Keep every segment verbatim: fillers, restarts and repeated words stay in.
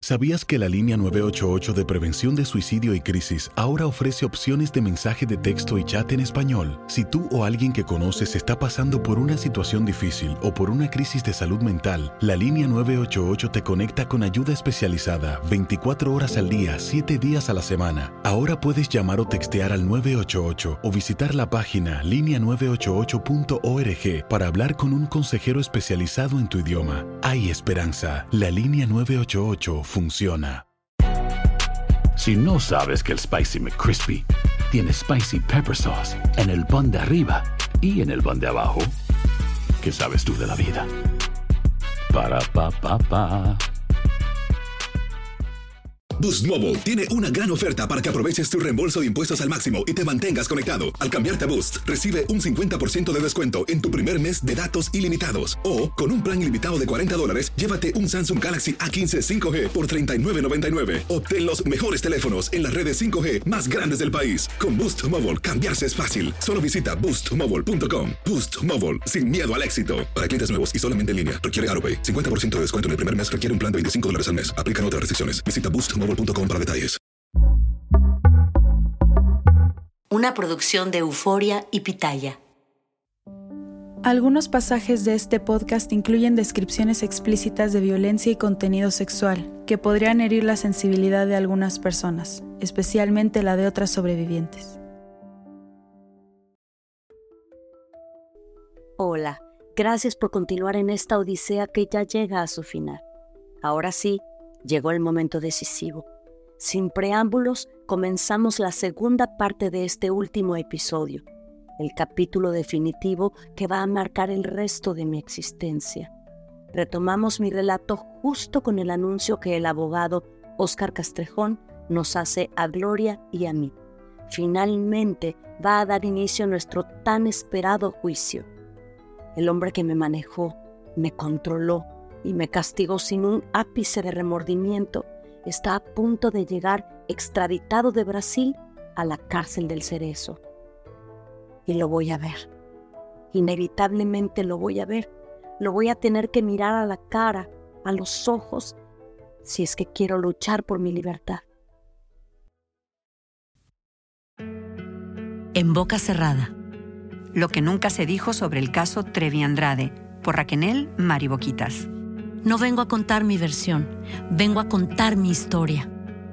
¿Sabías que la línea nueve ocho ocho de prevención de suicidio y crisis ahora ofrece opciones de mensaje de texto y chat en español? Si tú o alguien que conoces está pasando por una situación difícil o por una crisis de salud mental, la línea nueve ocho ocho te conecta con ayuda especializada veinticuatro horas al día, siete días a la semana. Ahora puedes llamar o textear al nueve ocho ocho o visitar la página línea nueve ocho ocho punto org para hablar con un consejero especializado en tu idioma. Hay esperanza. La línea nueve ocho ocho funciona. Si no sabes que el Spicy McCrispy tiene Spicy Pepper Sauce en el pan de arriba y en el pan de abajo, ¿qué sabes tú de la vida? Para, pa, pa, pa. Boost Mobile tiene una gran oferta para que aproveches tu reembolso de impuestos al máximo y te mantengas conectado. Al cambiarte a Boost, recibe un cincuenta por ciento de descuento en tu primer mes de datos ilimitados. O, con un plan ilimitado de cuarenta dólares, llévate un Samsung Galaxy A quince cinco G por treinta y nueve noventa y nueve. Obtén los mejores teléfonos en las redes cinco G más grandes del país. Con Boost Mobile, cambiarse es fácil. Solo visita boost mobile punto com. Boost Mobile, sin miedo al éxito. Para clientes nuevos y solamente en línea, requiere AutoPay. cincuenta por ciento de descuento en el primer mes requiere un plan de veinticinco dólares al mes. Aplican otras restricciones. Visita boost mobile punto com para detalles. Una producción de Euforia y Pitaya. Algunos pasajes de este podcast incluyen descripciones explícitas de violencia y contenido sexual que podrían herir la sensibilidad de algunas personas, especialmente la de otras sobrevivientes. Hola, gracias por continuar en esta odisea que ya llega a su final. Ahora sí, llegó el momento decisivo. Sin preámbulos, comenzamos la segunda parte de este último episodio, el capítulo definitivo que va a marcar el resto de mi existencia. Retomamos mi relato justo con el anuncio que el abogado Óscar Castrejón nos hace a Gloria y a mí. Finalmente va a dar inicio a nuestro tan esperado juicio. El hombre que me manejó, me controló y me castigó sin un ápice de remordimiento está a punto de llegar extraditado de Brasil a la cárcel del Cerezo. Y lo voy a ver. Inevitablemente lo voy a ver. Lo voy a tener que mirar a la cara, a los ojos, si es que quiero luchar por mi libertad. En boca cerrada. Lo que nunca se dijo sobre el caso Trevi Andrade, por Raquel Mariboquitas. No vengo a contar mi versión, vengo a contar mi historia.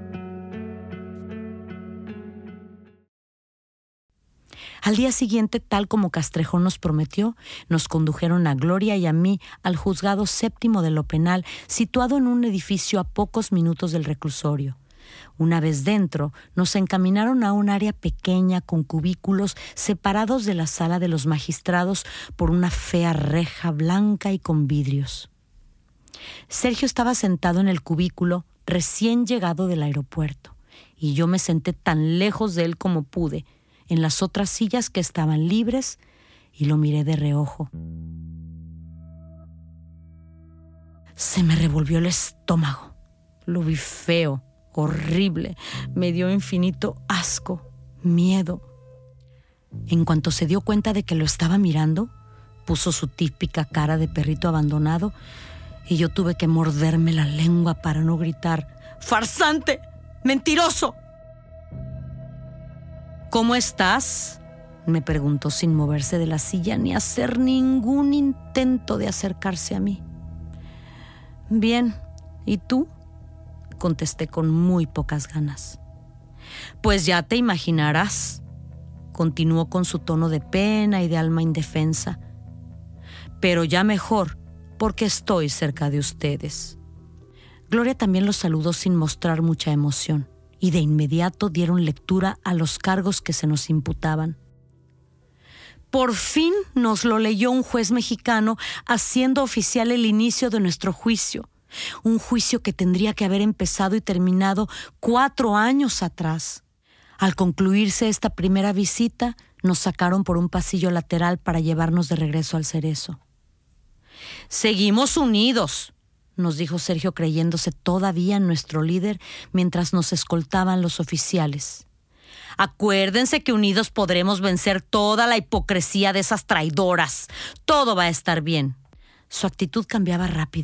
Al día siguiente, tal como Castrejón nos prometió, nos condujeron a Gloria y a mí al juzgado séptimo de lo penal, situado en un edificio a pocos minutos del reclusorio. Una vez dentro, nos encaminaron a un área pequeña con cubículos separados de la sala de los magistrados por una fea reja blanca y con vidrios. Sergio estaba sentado en el cubículo recién llegado del aeropuerto y yo me senté tan lejos de él como pude en las otras sillas que estaban libres y lo miré de reojo. Se me revolvió el estómago. Lo vi feo, horrible, me dio infinito asco, miedo. En cuanto se dio cuenta de que lo estaba mirando, puso su típica cara de perrito abandonado y yo tuve que morderme la lengua para no gritar: ¡farsante! ¡Mentiroso! ¿Cómo estás?, me preguntó sin moverse de la silla ni hacer ningún intento de acercarse a mí. Bien, ¿y tú?, contesté con muy pocas ganas. Pues ya te imaginarás, continuó con su tono de pena y de alma indefensa. Pero ya mejor, porque estoy cerca de ustedes. Gloria también los saludó sin mostrar mucha emoción, y de inmediato dieron lectura a los cargos que se nos imputaban. Por fin nos lo leyó un juez mexicano, haciendo oficial el inicio de nuestro juicio. Un juicio que tendría que haber empezado y terminado cuatro años atrás. Al concluirse esta primera visita, nos sacaron por un pasillo lateral para llevarnos de regreso al Cerezo. «Seguimos unidos», nos dijo Sergio, creyéndose todavía nuestro líder mientras nos escoltaban los oficiales. «Acuérdense que unidos podremos vencer toda la hipocresía de esas traidoras. Todo va a estar bien». Su actitud cambiaba rápido.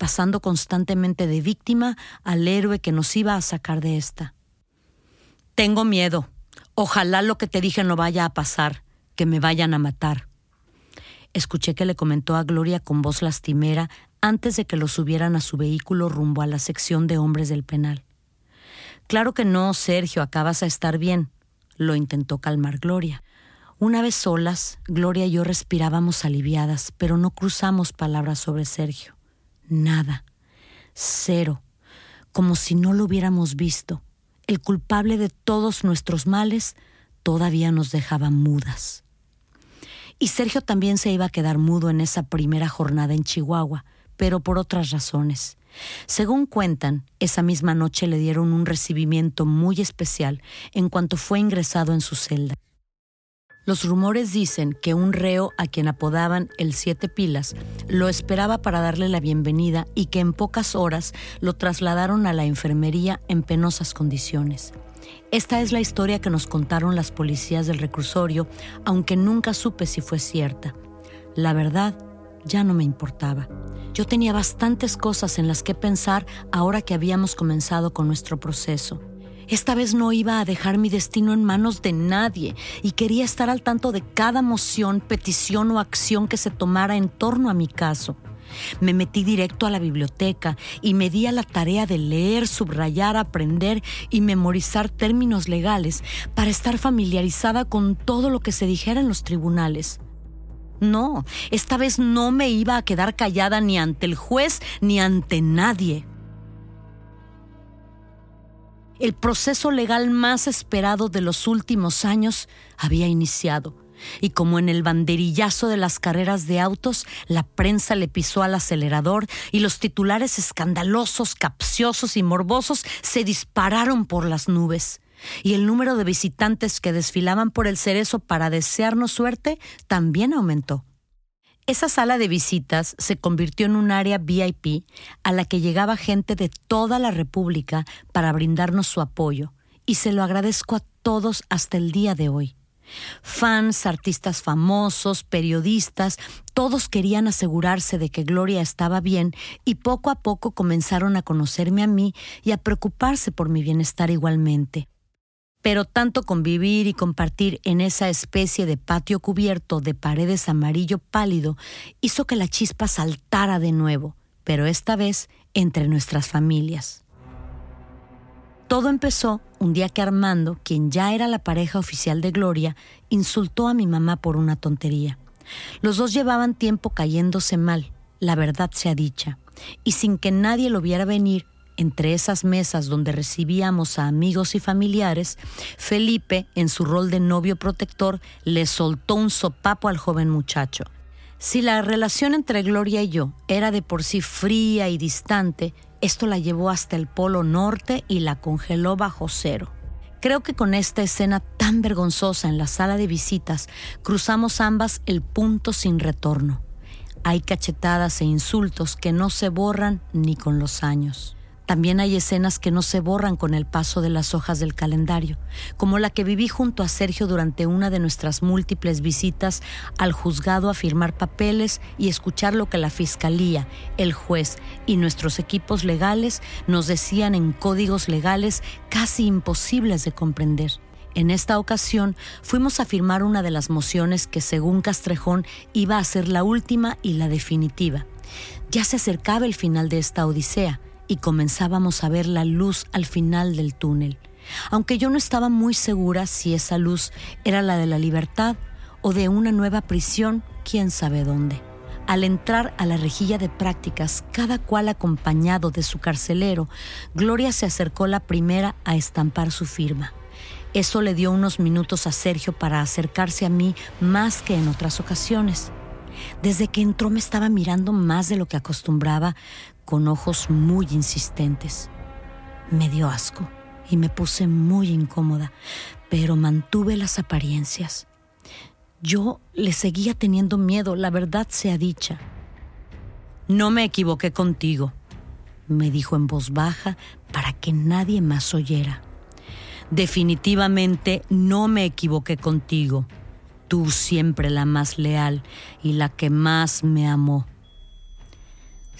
pasando constantemente de víctima al héroe que nos iba a sacar de esta. Tengo miedo. Ojalá lo que te dije no vaya a pasar, que me vayan a matar. Escuché que le comentó a Gloria con voz lastimera antes de que lo subieran a su vehículo rumbo a la sección de hombres del penal. Claro que no, Sergio, acabas a estar bien, lo intentó calmar Gloria. Una vez solas, Gloria y yo respirábamos aliviadas, pero no cruzamos palabras sobre Sergio. Nada. Cero. Como si no lo hubiéramos visto. El culpable de todos nuestros males todavía nos dejaba mudas. Y Sergio también se iba a quedar mudo en esa primera jornada en Chihuahua, pero por otras razones. Según cuentan, esa misma noche le dieron un recibimiento muy especial en cuanto fue ingresado en su celda. Los rumores dicen que un reo a quien apodaban el Siete Pilas lo esperaba para darle la bienvenida y que en pocas horas lo trasladaron a la enfermería en penosas condiciones. Esta es la historia que nos contaron las policías del reclusorio, aunque nunca supe si fue cierta. La verdad, ya no me importaba. Yo tenía bastantes cosas en las que pensar ahora que habíamos comenzado con nuestro proceso. Esta vez no iba a dejar mi destino en manos de nadie y quería estar al tanto de cada moción, petición o acción que se tomara en torno a mi caso. Me metí directo a la biblioteca y me di a la tarea de leer, subrayar, aprender y memorizar términos legales para estar familiarizada con todo lo que se dijera en los tribunales. No, esta vez no me iba a quedar callada ni ante el juez ni ante nadie. El proceso legal más esperado de los últimos años había iniciado, y como en el banderillazo de las carreras de autos, la prensa le pisó al acelerador y los titulares escandalosos, capciosos y morbosos se dispararon por las nubes. Y el número de visitantes que desfilaban por el Cerezo para desearnos suerte también aumentó. Esa sala de visitas se convirtió en un área V I P a la que llegaba gente de toda la República para brindarnos su apoyo, y se lo agradezco a todos hasta el día de hoy. Fans, artistas famosos, periodistas, todos querían asegurarse de que Gloria estaba bien y poco a poco comenzaron a conocerme a mí y a preocuparse por mi bienestar igualmente. Pero tanto convivir y compartir en esa especie de patio cubierto de paredes amarillo pálido hizo que la chispa saltara de nuevo, pero esta vez entre nuestras familias. Todo empezó un día que Armando, quien ya era la pareja oficial de Gloria, insultó a mi mamá por una tontería. Los dos llevaban tiempo cayéndose mal, la verdad sea dicha, y sin que nadie lo viera venir, entre esas mesas donde recibíamos a amigos y familiares, Felipe, en su rol de novio protector, le soltó un sopapo al joven muchacho. Si la relación entre Gloria y yo era de por sí fría y distante, esto la llevó hasta el Polo Norte y la congeló bajo cero. Creo que con esta escena tan vergonzosa en la sala de visitas, cruzamos ambas el punto sin retorno. Hay cachetadas e insultos que no se borran ni con los años. También hay escenas que no se borran con el paso de las hojas del calendario, como la que viví junto a Sergio durante una de nuestras múltiples visitas al juzgado a firmar papeles y escuchar lo que la fiscalía, el juez y nuestros equipos legales nos decían en códigos legales casi imposibles de comprender. En esta ocasión fuimos a firmar una de las mociones que, según Castrejón, iba a ser la última y la definitiva. Ya se acercaba el final de esta odisea y comenzábamos a ver la luz al final del túnel, aunque yo no estaba muy segura si esa luz era la de la libertad o de una nueva prisión, quién sabe dónde. Al entrar a la rejilla de prácticas, cada cual acompañado de su carcelero, Gloria se acercó la primera a estampar su firma. Eso le dio unos minutos a Sergio para acercarse a mí más que en otras ocasiones. Desde que entró me estaba mirando más de lo que acostumbraba, con ojos muy insistentes. Me dio asco y me puse muy incómoda, pero mantuve las apariencias. Yo le seguía teniendo miedo, la verdad sea dicha. No me equivoqué contigo, me dijo en voz baja para que nadie más oyera. Definitivamente no me equivoqué contigo. Tú siempre la más leal y la que más me amó.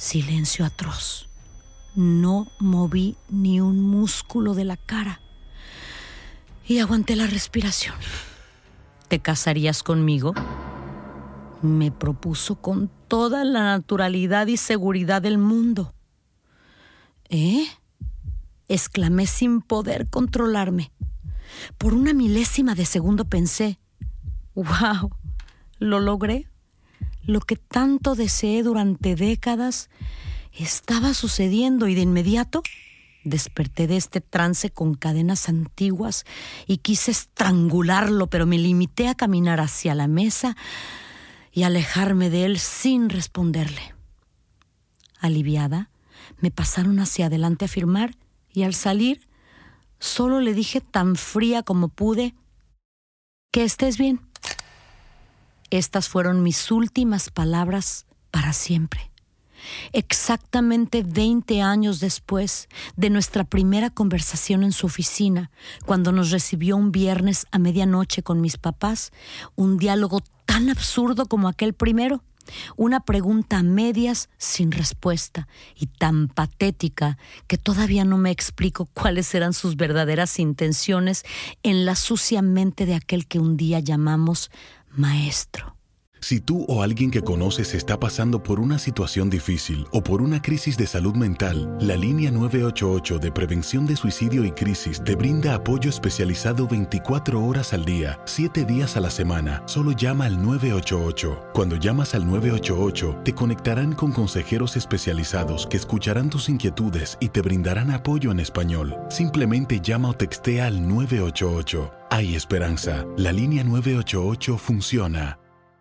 Silencio atroz. No moví ni un músculo de la cara y aguanté la respiración. ¿Te casarías conmigo?, me propuso con toda la naturalidad y seguridad del mundo. ¿Eh? Exclamé sin poder controlarme. Por una milésima de segundo pensé, ¡wow! Lo logré. Lo que tanto deseé durante décadas estaba sucediendo y de inmediato desperté de este trance con cadenas antiguas y quise estrangularlo, pero me limité a caminar hacia la mesa y alejarme de él sin responderle. Aliviada, me pasaron hacia adelante a firmar y al salir solo le dije tan fría como pude, que estés bien. Estas fueron mis últimas palabras para siempre. Exactamente veinte años después de nuestra primera conversación en su oficina, cuando nos recibió un viernes a medianoche con mis papás, un diálogo tan absurdo como aquel primero, una pregunta a medias sin respuesta y tan patética que todavía no me explico cuáles eran sus verdaderas intenciones en la sucia mente de aquel que un día llamamos maestro. Si tú o alguien que conoces está pasando por una situación difícil o por una crisis de salud mental, la línea nueve ocho ocho de Prevención de Suicidio y Crisis te brinda apoyo especializado veinticuatro horas al día, siete días a la semana. Solo llama al nueve ocho ocho. Cuando llamas al nueve ocho ocho, te conectarán con consejeros especializados que escucharán tus inquietudes y te brindarán apoyo en español. Simplemente llama o textea al nueve ocho ocho. Hay esperanza. La línea nueve ocho ocho funciona.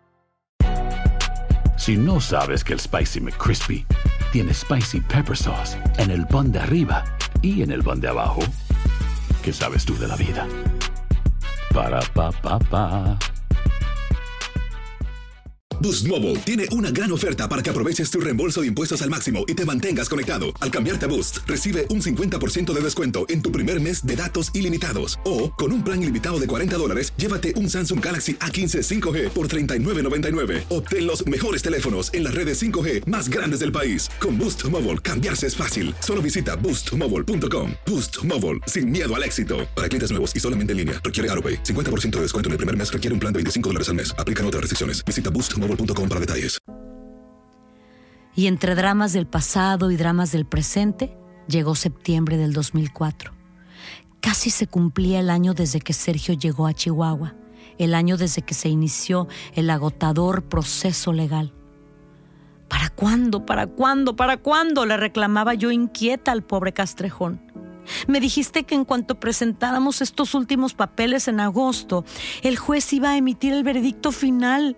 Si no sabes que el Spicy McCrispy tiene Spicy Pepper Sauce en el pan de arriba y en el pan de abajo, ¿qué sabes tú de la vida? Para, pa, pa, pa. Boost Mobile tiene una gran oferta para que aproveches tu reembolso de impuestos al máximo y te mantengas conectado. Al cambiarte a Boost, recibe un cincuenta por ciento de descuento en tu primer mes de datos ilimitados. O, con un plan ilimitado de cuarenta dólares, llévate un Samsung Galaxy A quince cinco G por treinta y nueve noventa y nueve. Obtén los mejores teléfonos en las redes cinco G más grandes del país. Con Boost Mobile, cambiarse es fácil. Solo visita boost mobile punto com. Boost Mobile, sin miedo al éxito. Para clientes nuevos y solamente en línea, requiere AutoPay. cincuenta por ciento de descuento en el primer mes requiere un plan de veinticinco dólares al mes. Aplican otras restricciones. Visita boost mobile punto com para detalles. Y entre dramas del pasado y dramas del presente, llegó septiembre del dos mil cuatro. Casi se cumplía el año desde que Sergio llegó a Chihuahua, el año desde que se inició el agotador proceso legal. ¿Para cuándo? ¿Para cuándo? ¿Para cuándo?, le reclamaba yo inquieta al pobre Castrejón. Me dijiste que en cuanto presentáramos estos últimos papeles en agosto, el juez iba a emitir el veredicto final.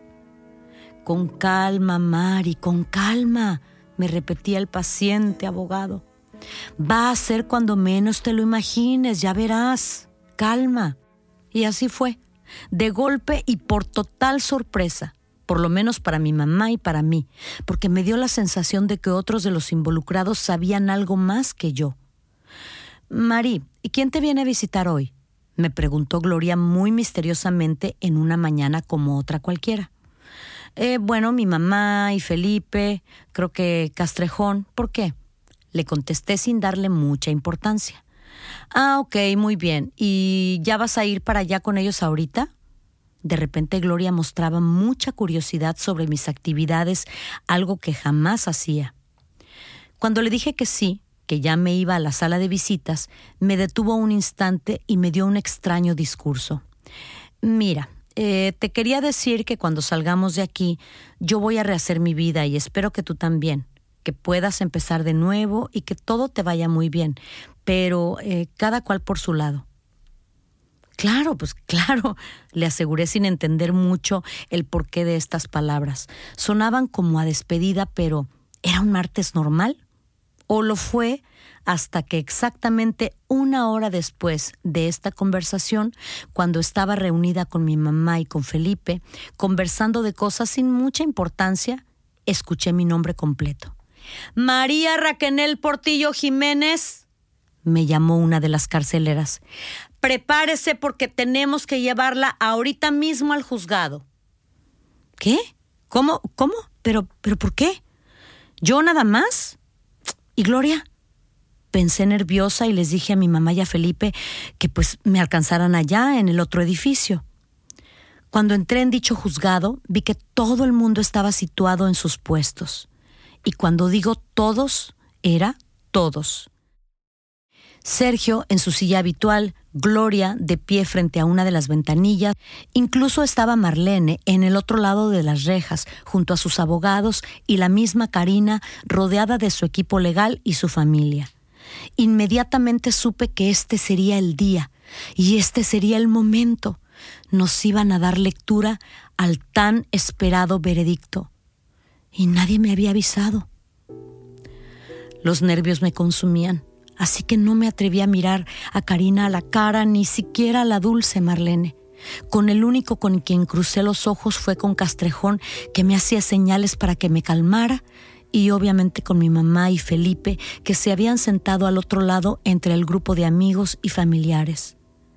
Con calma, Mari, con calma, me repetía el paciente abogado. Va a ser cuando menos te lo imagines, ya verás. Calma. Y así fue, de golpe y por total sorpresa, por lo menos para mi mamá y para mí, porque me dio la sensación de que otros de los involucrados sabían algo más que yo. Mari, ¿y quién te viene a visitar hoy?, me preguntó Gloria muy misteriosamente en una mañana como otra cualquiera. Eh, bueno, mi mamá y Felipe, creo que Castrejón. ¿Por qué?, le contesté sin darle mucha importancia. Ah, ok, muy bien. ¿Y ya vas a ir para allá con ellos ahorita? De repente Gloria mostraba mucha curiosidad sobre mis actividades, algo que jamás hacía. Cuando le dije que sí, que ya me iba a la sala de visitas, me detuvo un instante y me dio un extraño discurso. Mira, Eh, te quería decir que cuando salgamos de aquí, yo voy a rehacer mi vida y espero que tú también, que puedas empezar de nuevo y que todo te vaya muy bien, pero eh, cada cual por su lado. Claro, pues claro, le aseguré sin entender mucho el porqué de estas palabras. Sonaban como a despedida, pero ¿era un martes normal? O lo fue hasta que exactamente una hora después de esta conversación, cuando estaba reunida con mi mamá y con Felipe, conversando de cosas sin mucha importancia, escuché mi nombre completo. María Raquenel Portillo Jiménez, me llamó una de las carceleras. Prepárese porque tenemos que llevarla ahorita mismo al juzgado. ¿Qué? ¿Cómo? ¿Cómo? ¿Pero, pero por qué? ¿Yo nada más? ¿Y Gloria? Pensé nerviosa y les dije a mi mamá y a Felipe que pues me alcanzaran allá en el otro edificio. Cuando entré en dicho juzgado, vi que todo el mundo estaba situado en sus puestos. Y cuando digo todos, era todos. Sergio en su silla habitual, Gloria de pie frente a una de las ventanillas, incluso estaba Marlene en el otro lado de las rejas, junto a sus abogados y la misma Karina rodeada de su equipo legal y su familia. Inmediatamente supe que este sería el día y este sería el momento. Nos iban a dar lectura al tan esperado veredicto. Y nadie me había avisado. Los nervios me consumían, así que no me atreví a mirar a Karina a la cara, ni siquiera a la dulce Marlene. Con el único con quien crucé los ojos fue con Castrejón, que me hacía señales para que me calmara, y obviamente con mi mamá y Felipe, que se habían sentado al otro lado entre el grupo de amigos y familiares.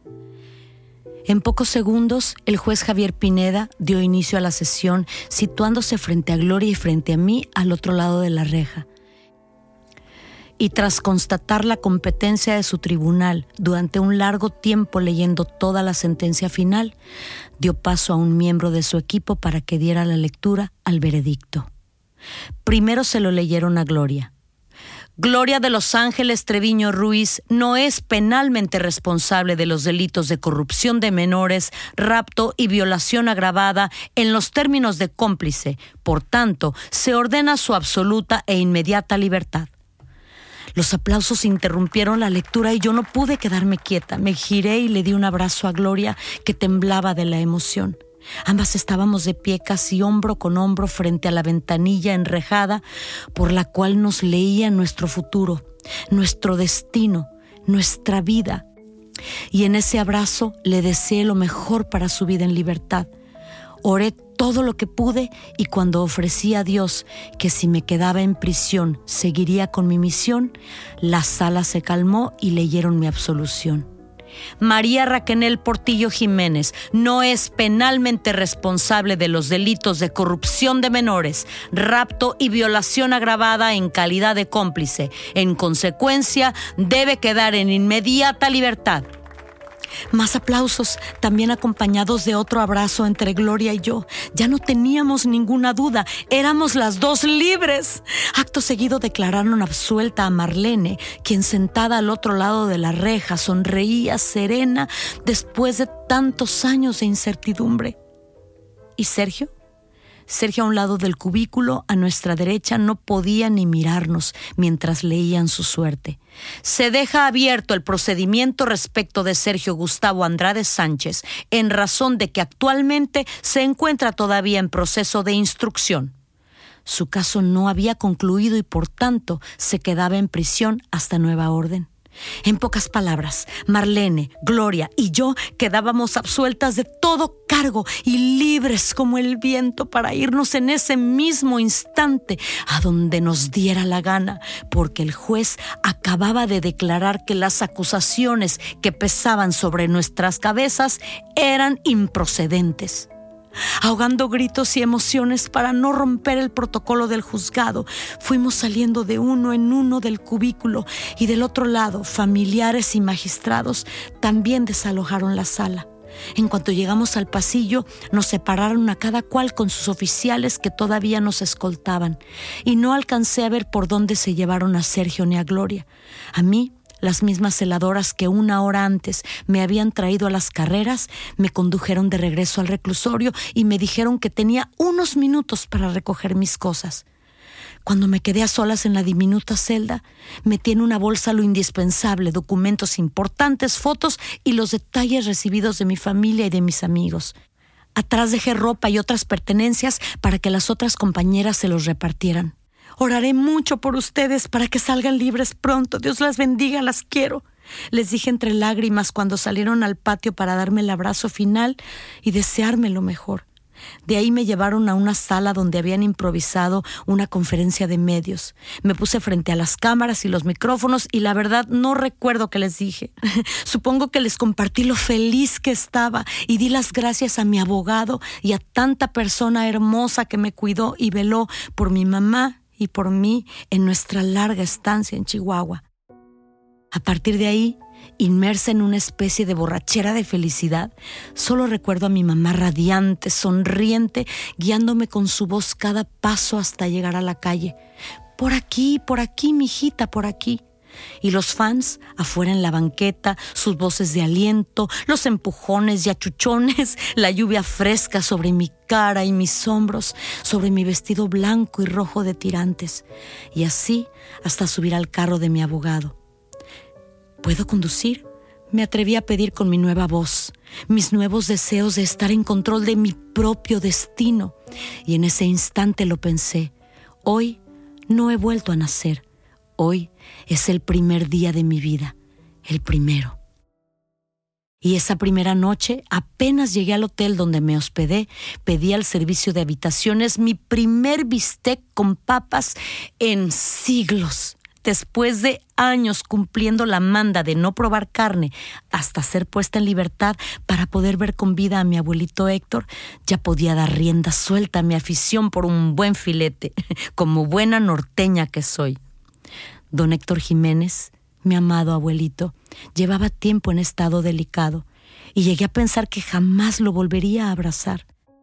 En pocos segundos, el juez Javier Pineda dio inicio a la sesión, situándose frente a Gloria y frente a mí al otro lado de la reja. Y tras constatar la competencia de su tribunal durante un largo tiempo leyendo toda la sentencia final, dio paso a un miembro de su equipo para que diera la lectura al veredicto. Primero se lo leyeron a Gloria. Gloria de Los Ángeles Treviño Ruiz no es penalmente responsable de los delitos de corrupción de menores, rapto y violación agravada en los términos de cómplice. Por tanto, se ordena su absoluta e inmediata libertad. Los aplausos interrumpieron la lectura y yo no pude quedarme quieta. Me giré y le di un abrazo a Gloria, que temblaba de la emoción. Ambas estábamos de pie casi hombro con hombro frente a la ventanilla enrejada por la cual nos leía nuestro futuro, nuestro destino, nuestra vida. Y en ese abrazo le deseé lo mejor para su vida en libertad. Oré todo lo que pude y cuando ofrecí a Dios que si me quedaba en prisión seguiría con mi misión, la sala se calmó y leyeron mi absolución. María Raquenel Portillo Jiménez no es penalmente responsable de los delitos de corrupción de menores, rapto y violación agravada en calidad de cómplice. En consecuencia, debe quedar en inmediata libertad. Más aplausos, también acompañados de otro abrazo entre Gloria y yo. Ya no teníamos ninguna duda, éramos las dos libres. Acto seguido declararon absuelta a Marlene, quien sentada al otro lado de la reja sonreía serena después de tantos años de incertidumbre. ¿Y Sergio? Sergio a un lado del cubículo, a nuestra derecha, no podía ni mirarnos mientras leían su suerte. Se deja abierto el procedimiento respecto de Sergio Gustavo Andrade Sánchez, en razón de que actualmente se encuentra todavía en proceso de instrucción. Su caso no había concluido y por tanto se quedaba en prisión hasta nueva orden. En pocas palabras, Marlene, Gloria y yo quedábamos absueltas de todo cargo y libres como el viento para irnos en ese mismo instante a donde nos diera la gana, porque el juez acababa de declarar que las acusaciones que pesaban sobre nuestras cabezas eran improcedentes. Ahogando gritos y emociones para no romper el protocolo del juzgado, fuimos saliendo de uno en uno del cubículo y del otro lado, familiares y magistrados también desalojaron la sala. En cuanto llegamos al pasillo, nos separaron a cada cual con sus oficiales que todavía nos escoltaban, y no alcancé a ver por dónde se llevaron a Sergio ni a Gloria. A mí, las mismas celadoras que una hora antes me habían traído a las carreras me condujeron de regreso al reclusorio y me dijeron que tenía unos minutos para recoger mis cosas. Cuando me quedé a solas en la diminuta celda, metí en una bolsa lo indispensable, documentos importantes, fotos y los detalles recibidos de mi familia y de mis amigos. Atrás dejé ropa y otras pertenencias para que las otras compañeras se los repartieran. Oraré mucho por ustedes para que salgan libres pronto. Dios las bendiga, las quiero. Les dije entre lágrimas cuando salieron al patio para darme el abrazo final y desearme lo mejor. De ahí me llevaron a una sala donde habían improvisado una conferencia de medios. Me puse frente a las cámaras y los micrófonos y la verdad no recuerdo qué les dije. Supongo que les compartí lo feliz que estaba y di las gracias a mi abogado y a tanta persona hermosa que me cuidó y veló por mi mamá y por mí en nuestra larga estancia en Chihuahua. A partir de ahí, inmersa en una especie de borrachera de felicidad, solo recuerdo a mi mamá radiante, sonriente, guiándome con su voz cada paso hasta llegar a la calle. Por aquí, por aquí, mijita, por aquí. Y los fans afuera en la banqueta, sus voces de aliento, los empujones y achuchones, la lluvia fresca sobre mi cara y mis hombros, sobre mi vestido blanco y rojo de tirantes, y así hasta subir al carro de mi abogado. ¿Puedo conducir? Me atreví a pedir con mi nueva voz, mis nuevos deseos de estar en control de mi propio destino, y en ese instante lo pensé. Hoy no he vuelto a nacer. Hoy es el primer día de mi vida, el primero. Y esa primera noche, apenas llegué al hotel donde me hospedé, pedí al servicio de habitaciones mi primer bistec con papas en siglos. Después de años cumpliendo la manda de no probar carne hasta ser puesta en libertad para poder ver con vida a mi abuelito Héctor, ya podía dar rienda suelta a mi afición por un buen filete, como buena norteña que soy. Don Héctor Jiménez, mi amado abuelito, llevaba tiempo en estado delicado y llegué a pensar que jamás lo volvería a abrazar.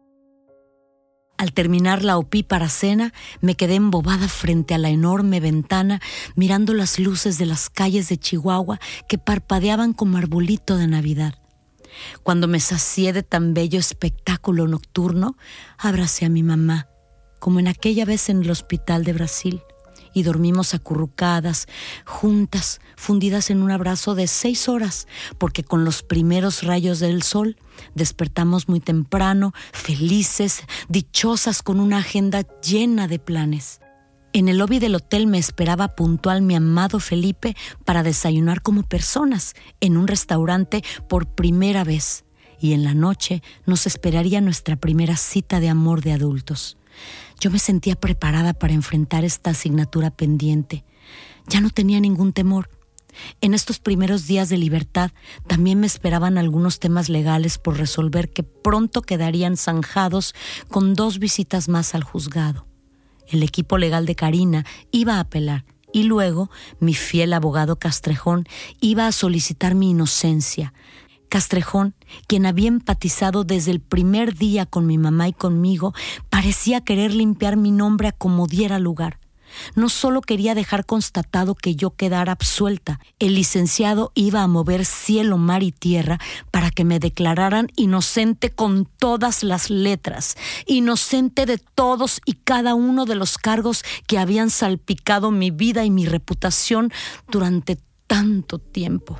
Al terminar la opípara cena, me quedé embobada frente a la enorme ventana, mirando las luces de las calles de Chihuahua que parpadeaban como arbolito de Navidad. Cuando me sacié de tan bello espectáculo nocturno, abracé a mi mamá, como en aquella vez en el hospital de Brasil, y dormimos acurrucadas, juntas, fundidas en un abrazo de seis horas, porque con los primeros rayos del sol despertamos muy temprano, felices, dichosas, con una agenda llena de planes. En el lobby del hotel me esperaba puntual mi amado Felipe para desayunar como personas en un restaurante por primera vez, y en la noche nos esperaría nuestra primera cita de amor de adultos. Yo me sentía preparada para enfrentar esta asignatura pendiente. Ya no tenía ningún temor. En estos primeros días de libertad también me esperaban algunos temas legales por resolver que pronto quedarían zanjados con dos visitas más al juzgado. El equipo legal de Karina iba a apelar y luego mi fiel abogado Castrejón iba a solicitar mi inocencia. Castrejón, quien había empatizado desde el primer día con mi mamá y conmigo, parecía querer limpiar mi nombre a como diera lugar. No solo quería dejar constatado que yo quedara absuelta, el licenciado iba a mover cielo, mar y tierra para que me declararan inocente con todas las letras, inocente de todos y cada uno de los cargos que habían salpicado mi vida y mi reputación durante tanto tiempo.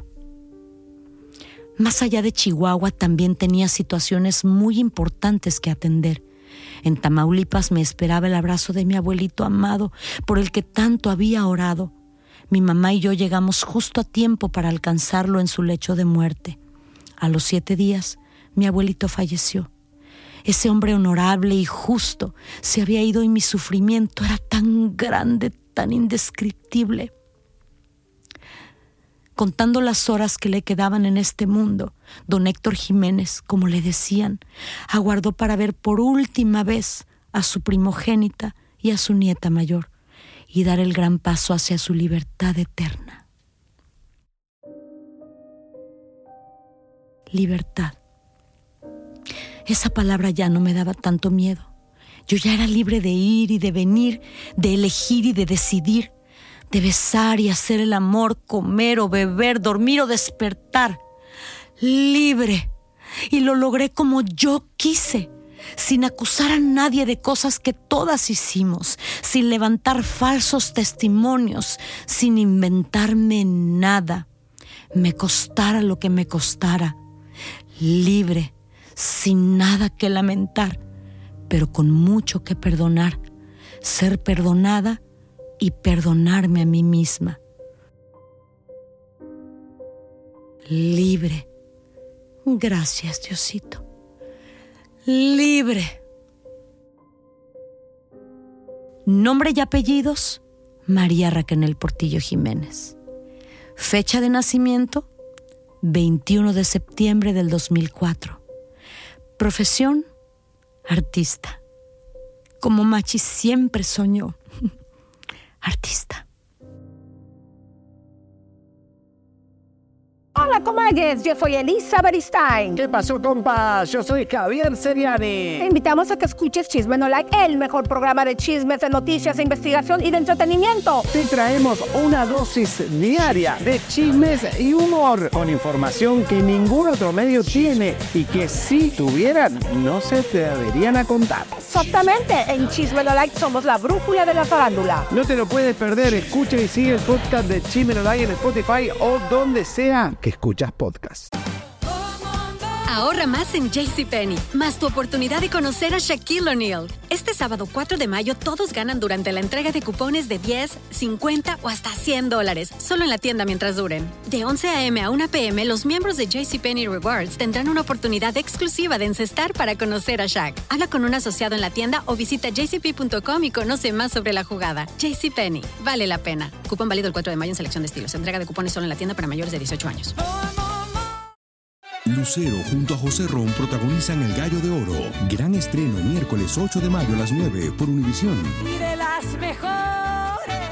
Más allá de Chihuahua también tenía situaciones muy importantes que atender. En Tamaulipas me esperaba el abrazo de mi abuelito amado, por el que tanto había orado. Mi mamá y yo llegamos justo a tiempo para alcanzarlo en su lecho de muerte. A los siete días, mi abuelito falleció. Ese hombre honorable y justo se había ido y mi sufrimiento era tan grande, tan indescriptible. Contando las horas que le quedaban en este mundo, don Héctor Jiménez, como le decían, aguardó para ver por última vez a su primogénita y a su nieta mayor y dar el gran paso hacia su libertad eterna. Libertad. Esa palabra ya no me daba tanto miedo. Yo ya era libre de ir y de venir, de elegir y de decidir, de besar y hacer el amor, comer o beber, dormir o despertar. Libre. Y lo logré como yo quise, sin acusar a nadie de cosas que todas hicimos, sin levantar falsos testimonios, sin inventarme nada. Me costara lo que me costara. Libre, sin nada que lamentar, pero con mucho que perdonar. Ser perdonada y perdonarme a mí misma. Libre. Gracias, Diosito. Libre. Nombre y apellidos: María Raquenel Portillo Jiménez. Fecha de nacimiento: veintiuno de septiembre del dos mil cuatro. Profesión: artista. Como Machi siempre soñó. artista. Hola, comadres, yo soy Elizabeth Stein. ¿Qué pasó, compas? Yo soy Javier Seriani. Te invitamos a que escuches Chisme No Like, el mejor programa de chismes, de noticias, de investigación y de entretenimiento. Te traemos una dosis diaria de chismes y humor, con información que ningún otro medio tiene y que si tuvieran, no se te atreverían a contar. Exactamente, en Chisme No Like somos la brújula de la farándula. No te lo puedes perder, escucha y sigue el podcast de Chisme No Like en Spotify o donde sea que escuchas podcast. Ahorra más en JCPenney, más tu oportunidad de conocer a Shaquille O'Neal. Este sábado cuatro de mayo todos ganan durante la entrega de cupones de diez, cincuenta o hasta cien dólares, solo en la tienda mientras duren. De once a eme a una pe eme, los miembros de JCPenney Rewards tendrán una oportunidad exclusiva de encestar para conocer a Shaq. Habla con un asociado en la tienda o visita j c p punto com y conoce más sobre la jugada. JCPenney, vale la pena. Cupón válido el cuatro de mayo en selección de estilos. Entrega de cupones solo en la tienda para mayores de dieciocho años. Lucero junto a José Ron protagonizan El Gallo de Oro. Gran estreno miércoles ocho de mayo a las nueve por Univisión. Y de las mejores.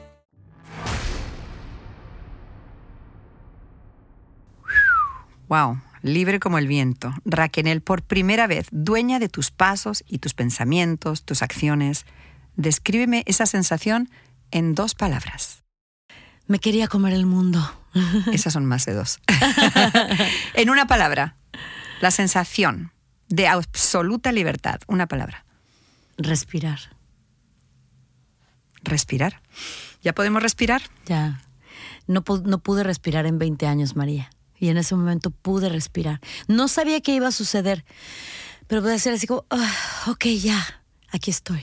Wow, libre como el viento. Raquenel, por primera vez, dueña de tus pasos y tus pensamientos, tus acciones. Descríbeme esa sensación en dos palabras. Me quería comer el mundo. Esas son más de dos. En una palabra, la sensación de absoluta libertad. Una palabra. Respirar. ¿Respirar? ¿Ya podemos respirar? Ya. No, no pude respirar en veinte años, María. Y en ese momento pude respirar. No sabía qué iba a suceder, pero pude ser así como, oh, ok, ya, aquí estoy.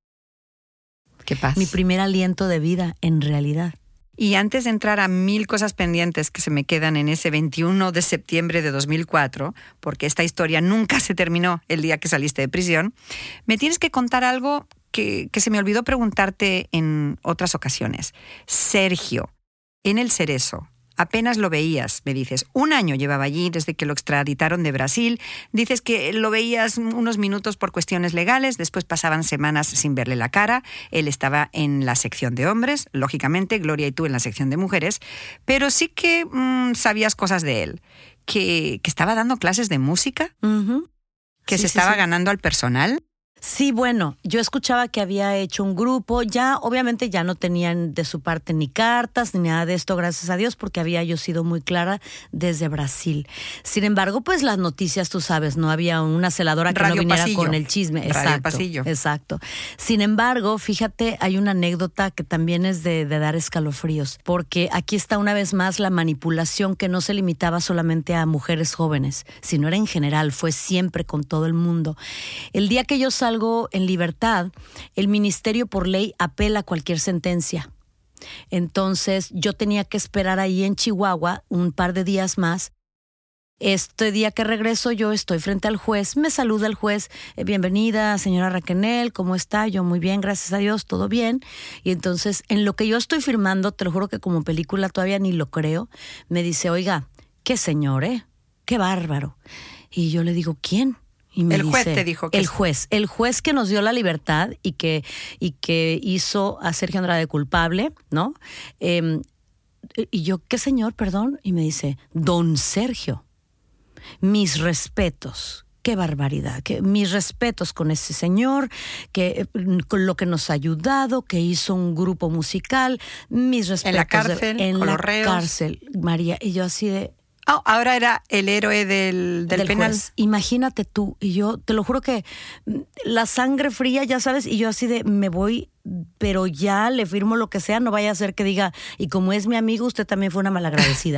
¿Qué pasa? Mi primer aliento de vida, en realidad. Y antes de entrar a mil cosas pendientes que se me quedan en ese veintiuno de septiembre de dos mil cuatro, porque esta historia nunca se terminó el día que saliste de prisión, me tienes que contar algo que, que se me olvidó preguntarte en otras ocasiones. Sergio, en El Cerezo, apenas lo veías, me dices. Un año llevaba allí desde que lo extraditaron de Brasil. Dices que lo veías unos minutos por cuestiones legales, después pasaban semanas sin verle la cara. Él estaba en la sección de hombres, lógicamente, Gloria y tú en la sección de mujeres, pero sí que mmm, sabías cosas de él. Que, que estaba dando clases de música, uh-huh. que sí, se sí, estaba sí. ganando al personal. Sí, bueno, yo escuchaba que había hecho un grupo, ya obviamente ya no tenían de su parte ni cartas ni nada de esto, gracias a Dios, porque había yo sido muy clara desde Brasil. Sin embargo, pues las noticias, tú sabes, no había una celadora que Radio no viniera pasillo. con el chisme. Radio Exacto, pasillo. Exacto. Sin embargo, fíjate, hay una anécdota que también es de, de dar escalofríos, porque aquí está una vez más la manipulación que no se limitaba solamente a mujeres jóvenes, sino era en general, fue siempre con todo el mundo. El día que yo salgo en libertad, el ministerio por ley apela cualquier sentencia. Entonces yo tenía que esperar ahí en Chihuahua un par de días más. Este día que regreso yo estoy frente al juez, me saluda el juez, eh, bienvenida señora Raquenel, ¿cómo está? Yo muy bien, gracias a Dios, todo bien. Y entonces en lo que yo estoy firmando, te lo juro que como película todavía ni lo creo, me dice, oiga, qué señor, ¿eh? Qué bárbaro. Y yo le digo, ¿quién? Y me el juez dice, te dijo que el juez, el juez que nos dio la libertad y que, y que hizo a Sergio Andrade culpable, ¿no? Eh, y yo, ¿qué señor, perdón? Y me dice, don Sergio, mis respetos. Qué barbaridad, que mis respetos con ese señor, que con lo que nos ha ayudado, que hizo un grupo musical, mis respetos. En la cárcel, de, en con la los reos. cárcel, María, y yo así de. Oh, ahora era el héroe del, del, del penal. Juez. Imagínate tú, y yo te lo juro que la sangre fría, ya sabes, y yo así de me voy, pero ya le firmo lo que sea, no vaya a ser que diga, y como es mi amigo, usted también fue una malagradecida.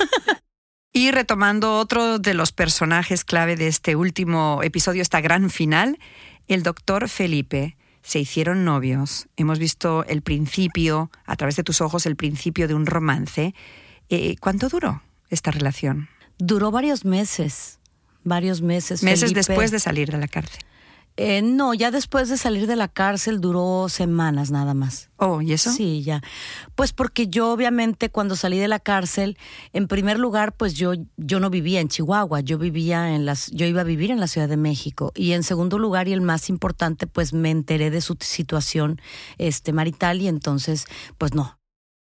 Y retomando otro de los personajes clave de este último episodio, esta gran final, el doctor Felipe. Se hicieron novios. Hemos visto el principio, a través de tus ojos, el principio de un romance. Eh, ¿Cuánto duró esta relación? Duró varios meses, varios meses. Meses Felipe, después de salir de la cárcel. Eh, no, ya después de salir de la cárcel duró semanas nada más. Oh, ¿y eso? Sí, ya. Pues porque yo obviamente cuando salí de la cárcel, en primer lugar, pues yo, yo no vivía en Chihuahua, yo vivía en las, yo iba a vivir en la Ciudad de México. Y en segundo lugar, y el más importante, pues me enteré de su situación este, marital y entonces, pues no.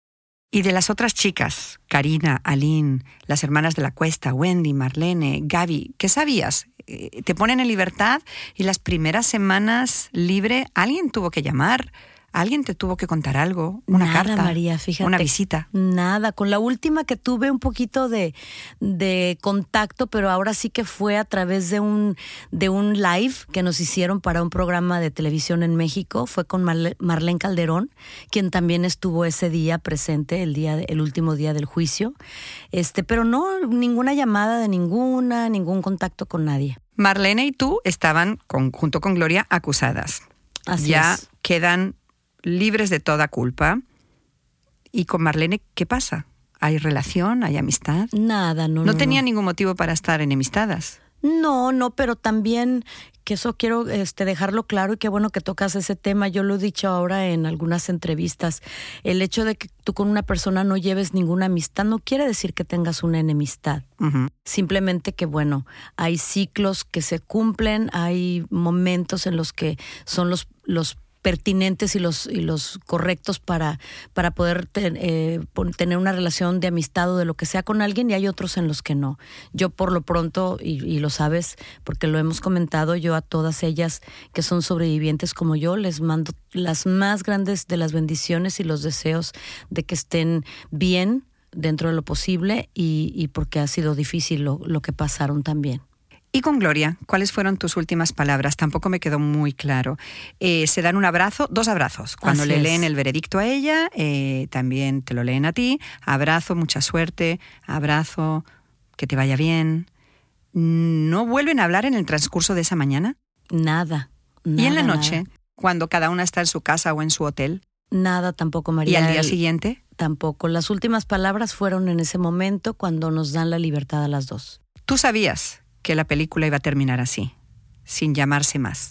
Y de las otras chicas, Karina, Aline, las hermanas de la Cuesta, Wendy, Marlene, Gaby, ¿qué sabías? Te ponen en libertad y las primeras semanas libre, alguien tuvo que llamar, alguien te tuvo que contar algo, una Nada, carta, María, fíjate, una visita. Nada, con la última que tuve un poquito de, de contacto, pero ahora sí que fue a través de un, de un live que nos hicieron para un programa de televisión en México, fue con Marle, Marlene Calderón, quien también estuvo ese día presente, el, día, el último día del juicio, este, pero no, ninguna llamada de ninguna, ningún contacto con nadie. Marlene y tú estaban, con, junto con Gloria, acusadas. Así ya es. Quedan libres de toda culpa. ¿Y con Marlene qué pasa? ¿Hay relación? ¿Hay amistad? Nada, no. No, no tenía no. ningún motivo para estar enemistadas. No, no, pero también que eso quiero este, dejarlo claro y qué bueno que tocas ese tema. Yo lo he dicho ahora en algunas entrevistas. El hecho de que tú con una persona no lleves ninguna amistad no quiere decir que tengas una enemistad. Uh-huh. Simplemente que, bueno, hay ciclos que se cumplen, hay momentos en los que son los, los pertinentes y los, y los correctos para, para poder ten, eh, tener una relación de amistad o de lo que sea con alguien, y hay otros en los que no. Yo por lo pronto, y, y lo sabes porque lo hemos comentado, yo a todas ellas que son sobrevivientes como yo les mando las más grandes de las bendiciones y los deseos de que estén bien dentro de lo posible y, y porque ha sido difícil lo, lo que pasaron también. Y con Gloria, ¿cuáles fueron tus últimas palabras? Tampoco me quedó muy claro. Eh, se dan un abrazo, dos abrazos. Cuando Así le es. leen el veredicto a ella, eh, también te lo leen a ti. Abrazo, mucha suerte. Abrazo, que te vaya bien. ¿No vuelven a hablar en el transcurso de esa mañana? Nada. nada ¿Y en la noche, nada. cuando cada una está en su casa o en su hotel? Nada tampoco, María. ¿Y al día el, siguiente? Tampoco. Las últimas palabras fueron en ese momento cuando nos dan la libertad a las dos. ¿Tú sabías que la película iba a terminar así, sin llamarse más?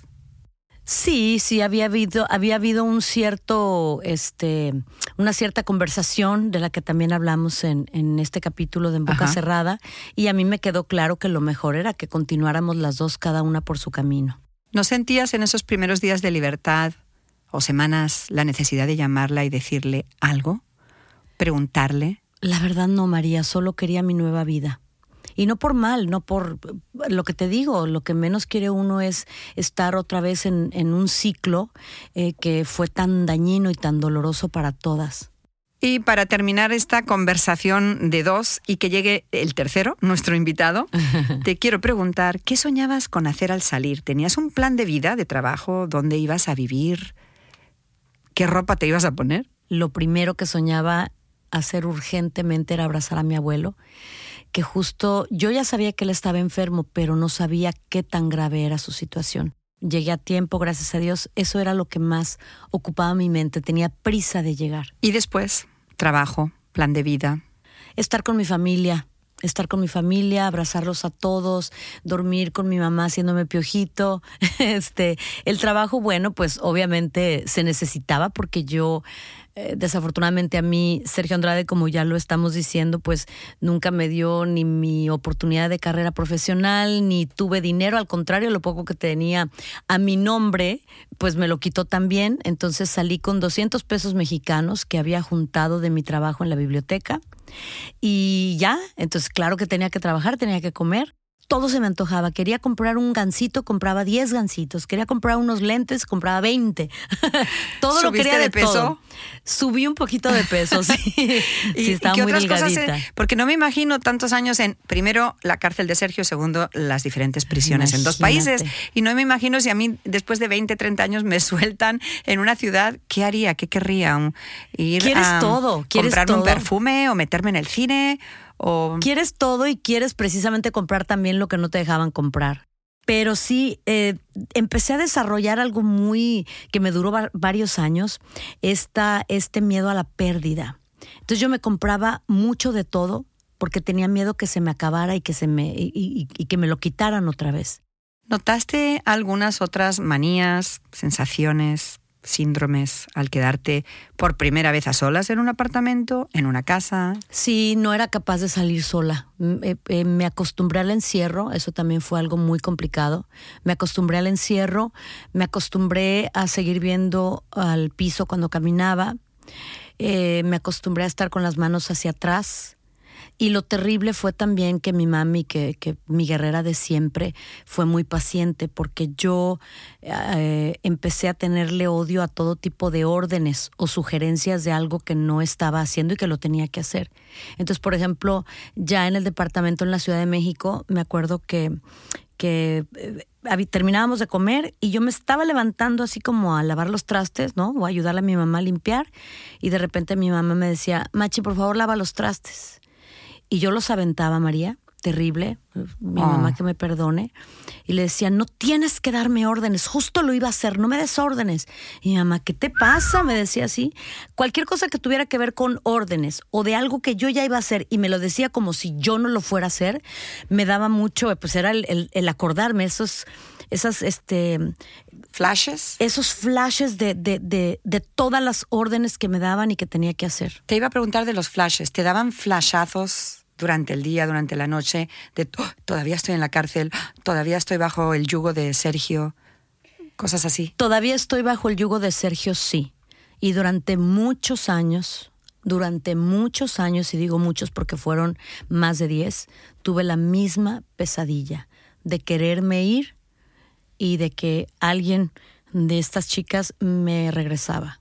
Sí, sí, había habido, había habido un cierto, este, una cierta conversación de la que también hablamos en, en este capítulo de En Boca Ajá. Cerrada, y a mí me quedó claro que lo mejor era que continuáramos las dos, cada una por su camino. ¿No sentías en esos primeros días de libertad o semanas la necesidad de llamarla y decirle algo? ¿Preguntarle? La verdad no, María, solo quería mi nueva vida. Y no por mal, no por lo que te digo, lo que menos quiere uno es estar otra vez en, en un ciclo eh, que fue tan dañino y tan doloroso para todas. Y para terminar esta conversación de dos y que llegue el tercero, nuestro invitado, te quiero preguntar, ¿qué soñabas con hacer al salir? ¿Tenías un plan de vida, de trabajo? ¿Dónde ibas a vivir? ¿Qué ropa te ibas a poner? Lo primero que soñaba hacer urgentemente era abrazar a mi abuelo, que justo yo ya sabía que él estaba enfermo, pero no sabía qué tan grave era su situación. Llegué a tiempo, gracias a Dios. Eso era lo que más ocupaba mi mente. Tenía prisa de llegar. Y después, trabajo, plan de vida. Estar con mi familia. Estar con mi familia, abrazarlos a todos, dormir con mi mamá haciéndome piojito. Este, el trabajo, bueno, pues obviamente se necesitaba porque yo, eh, desafortunadamente a mí, Sergio Andrade, como ya lo estamos diciendo, pues nunca me dio ni mi oportunidad de carrera profesional, ni tuve dinero. Al contrario, lo poco que tenía a mi nombre, pues me lo quitó también. Entonces salí con doscientos pesos mexicanos que había juntado de mi trabajo en la biblioteca. Y ya, entonces claro que tenía que trabajar, tenía que comer. Todo se me antojaba. Quería comprar un gansito, compraba diez gansitos. Quería comprar unos lentes, compraba veinte. Todo lo quería de, de peso? todo. Subí un poquito de peso, sí. ¿Y, sí, estaba ¿y qué muy otras delgadita. cosas? Eh, porque no me imagino tantos años en, primero, la cárcel de Sergio, segundo, las diferentes prisiones Imagínate. en dos países. Y no me imagino si a mí, después de veinte, treinta años, me sueltan en una ciudad, ¿qué haría? ¿Qué querría? ¿Ir ¿Quieres a todo? ¿Quieres comprarme todo? un perfume o meterme en el cine? O... Quieres todo y quieres precisamente comprar también lo que no te dejaban comprar. Pero sí, eh, empecé a desarrollar algo muy que me duró va- varios años, esta, este miedo a la pérdida. Entonces yo me compraba mucho de todo porque tenía miedo que se me acabara y que, se me, y, y, y que me lo quitaran otra vez. ¿Notaste algunas otras manías, sensaciones, síndromes al quedarte por primera vez a solas en un apartamento, en una casa? Sí, no era capaz de salir sola. Me, eh, me acostumbré al encierro, eso también fue algo muy complicado. Me acostumbré al encierro, me acostumbré a seguir viendo al piso cuando caminaba, eh, me acostumbré a estar con las manos hacia atrás. Y lo terrible fue también que mi mami, que, que mi guerrera de siempre, fue muy paciente porque yo eh, empecé a tenerle odio a todo tipo de órdenes o sugerencias de algo que no estaba haciendo y que lo tenía que hacer. Entonces, por ejemplo, ya en el departamento en la Ciudad de México, me acuerdo que, que eh, terminábamos de comer y yo me estaba levantando así como a lavar los trastes, ¿no? O a ayudarle a mi mamá a limpiar. Y de repente mi mamá me decía, Machi, por favor, lava los trastes. Y yo los aventaba, María, terrible, mi oh. mamá que me perdone, y le decía, no tienes que darme órdenes, justo lo iba a hacer, no me des órdenes. Y mi mamá, ¿qué te pasa? Me decía así. Cualquier cosa que tuviera que ver con órdenes o de algo que yo ya iba a hacer y me lo decía como si yo no lo fuera a hacer, me daba mucho, pues era el, el, el acordarme, esos, esas, este... ¿Flashes? Esos flashes de, de, de, de todas las órdenes que me daban y que tenía que hacer. Te iba a preguntar de los flashes. ¿Te daban flashazos durante el día, durante la noche? De oh, todavía estoy en la cárcel, todavía estoy bajo el yugo de Sergio. Cosas así. Todavía estoy bajo el yugo de Sergio, sí. Y durante muchos años, durante muchos años, y digo muchos porque fueron más de diez, tuve la misma pesadilla de quererme ir y de que alguien de estas chicas me regresaba.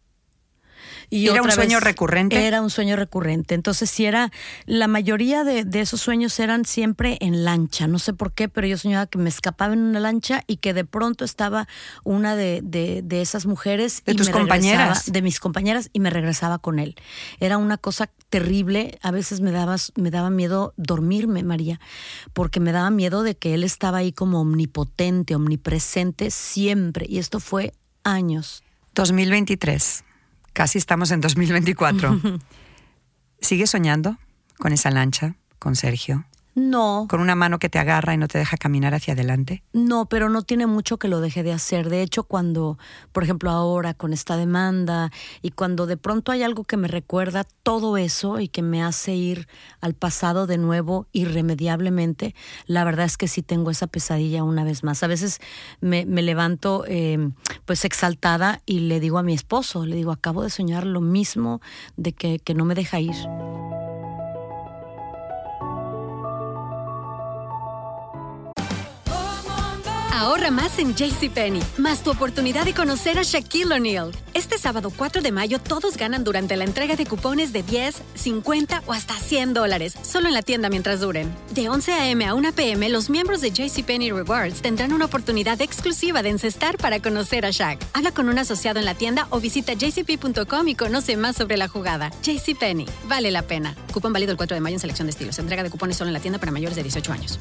Y ¿Era otra un sueño vez, recurrente? Era un sueño recurrente. Entonces, sí era, la mayoría de, de esos sueños eran siempre en lancha. No sé por qué, pero yo soñaba que me escapaba en una lancha y que de pronto estaba una de, de, de esas mujeres. ¿De y tus me compañeras? De mis compañeras, y me regresaba con él. Era una cosa terrible. A veces me daba, me daba miedo dormirme, María, porque me daba miedo de que él estaba ahí como omnipotente, omnipresente siempre. Y esto fue años. dos mil veintitrés. Casi estamos en dos mil veinticuatro. ¿Sigues soñando con esa lancha, con Sergio? No. ¿Con una mano que te agarra y no te deja caminar hacia adelante? No, pero no tiene mucho que lo deje de hacer. De hecho, cuando, por ejemplo, ahora con esta demanda y cuando de pronto hay algo que me recuerda todo eso y que me hace ir al pasado de nuevo irremediablemente, la verdad es que sí tengo esa pesadilla una vez más. A veces me, me levanto eh, pues exaltada y le digo a mi esposo, le digo, acabo de soñar lo mismo de que, que no me deja ir. Ahorra más en JCPenney, más tu oportunidad de conocer a Shaquille O'Neal. Este sábado cuatro de mayo todos ganan durante la entrega de cupones de diez, cincuenta o hasta cien dólares, solo en la tienda mientras duren. De once a eme a una pe eme, los miembros de JCPenney Rewards tendrán una oportunidad exclusiva de encestar para conocer a Shaq. Habla con un asociado en la tienda o visita j c p punto com y conoce más sobre la jugada. JCPenney, vale la pena. Cupón válido el cuatro de mayo en selección de estilos. Entrega de cupones solo en la tienda para mayores de dieciocho años.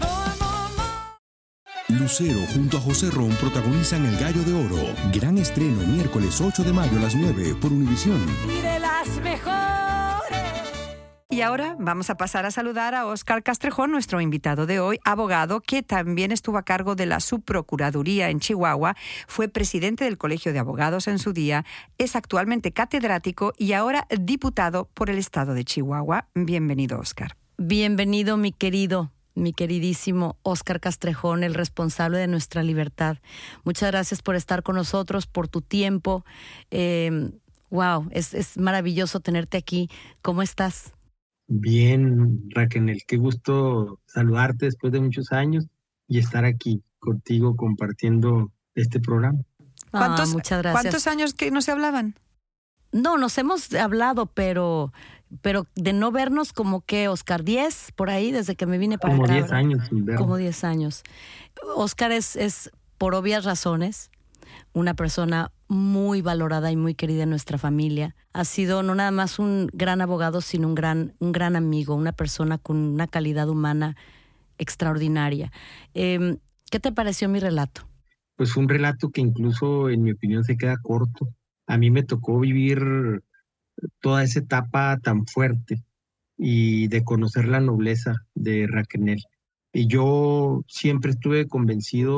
Lucero junto a José Ron protagonizan El Gallo de Oro. Gran estreno miércoles ocho de mayo a las nueve por Univisión. Y de las mejores. Y ahora vamos a pasar a saludar a Óscar Castrejón, nuestro invitado de hoy, abogado que también estuvo a cargo de la subprocuraduría en Chihuahua, fue presidente del Colegio de Abogados en su día, es actualmente catedrático y ahora diputado por el estado de Chihuahua. Bienvenido, Óscar. Bienvenido, mi querido. Mi queridísimo Óscar Castrejón, el responsable de nuestra libertad. Muchas gracias por estar con nosotros, por tu tiempo. Eh, wow, es, es maravilloso tenerte aquí. ¿Cómo estás? Bien, Raquel, qué gusto saludarte después de muchos años y estar aquí contigo compartiendo este programa. ¿Cuántos, ah, muchas gracias. ¿Cuántos años que no se hablaban? No, nos hemos hablado, pero... Pero de no vernos como que, Óscar, diez por ahí, desde que me vine para como acá. Como diez años sin ver. Como diez años. Óscar es, es, por obvias razones, una persona muy valorada y muy querida en nuestra familia. Ha sido no nada más un gran abogado, sino un gran, un gran amigo, una persona con una calidad humana extraordinaria. Eh, ¿Qué te pareció mi relato? Pues fue un relato que incluso, en mi opinión, se queda corto. A mí me tocó vivir toda esa etapa tan fuerte y de conocer la nobleza de Raquel. Y yo siempre estuve convencido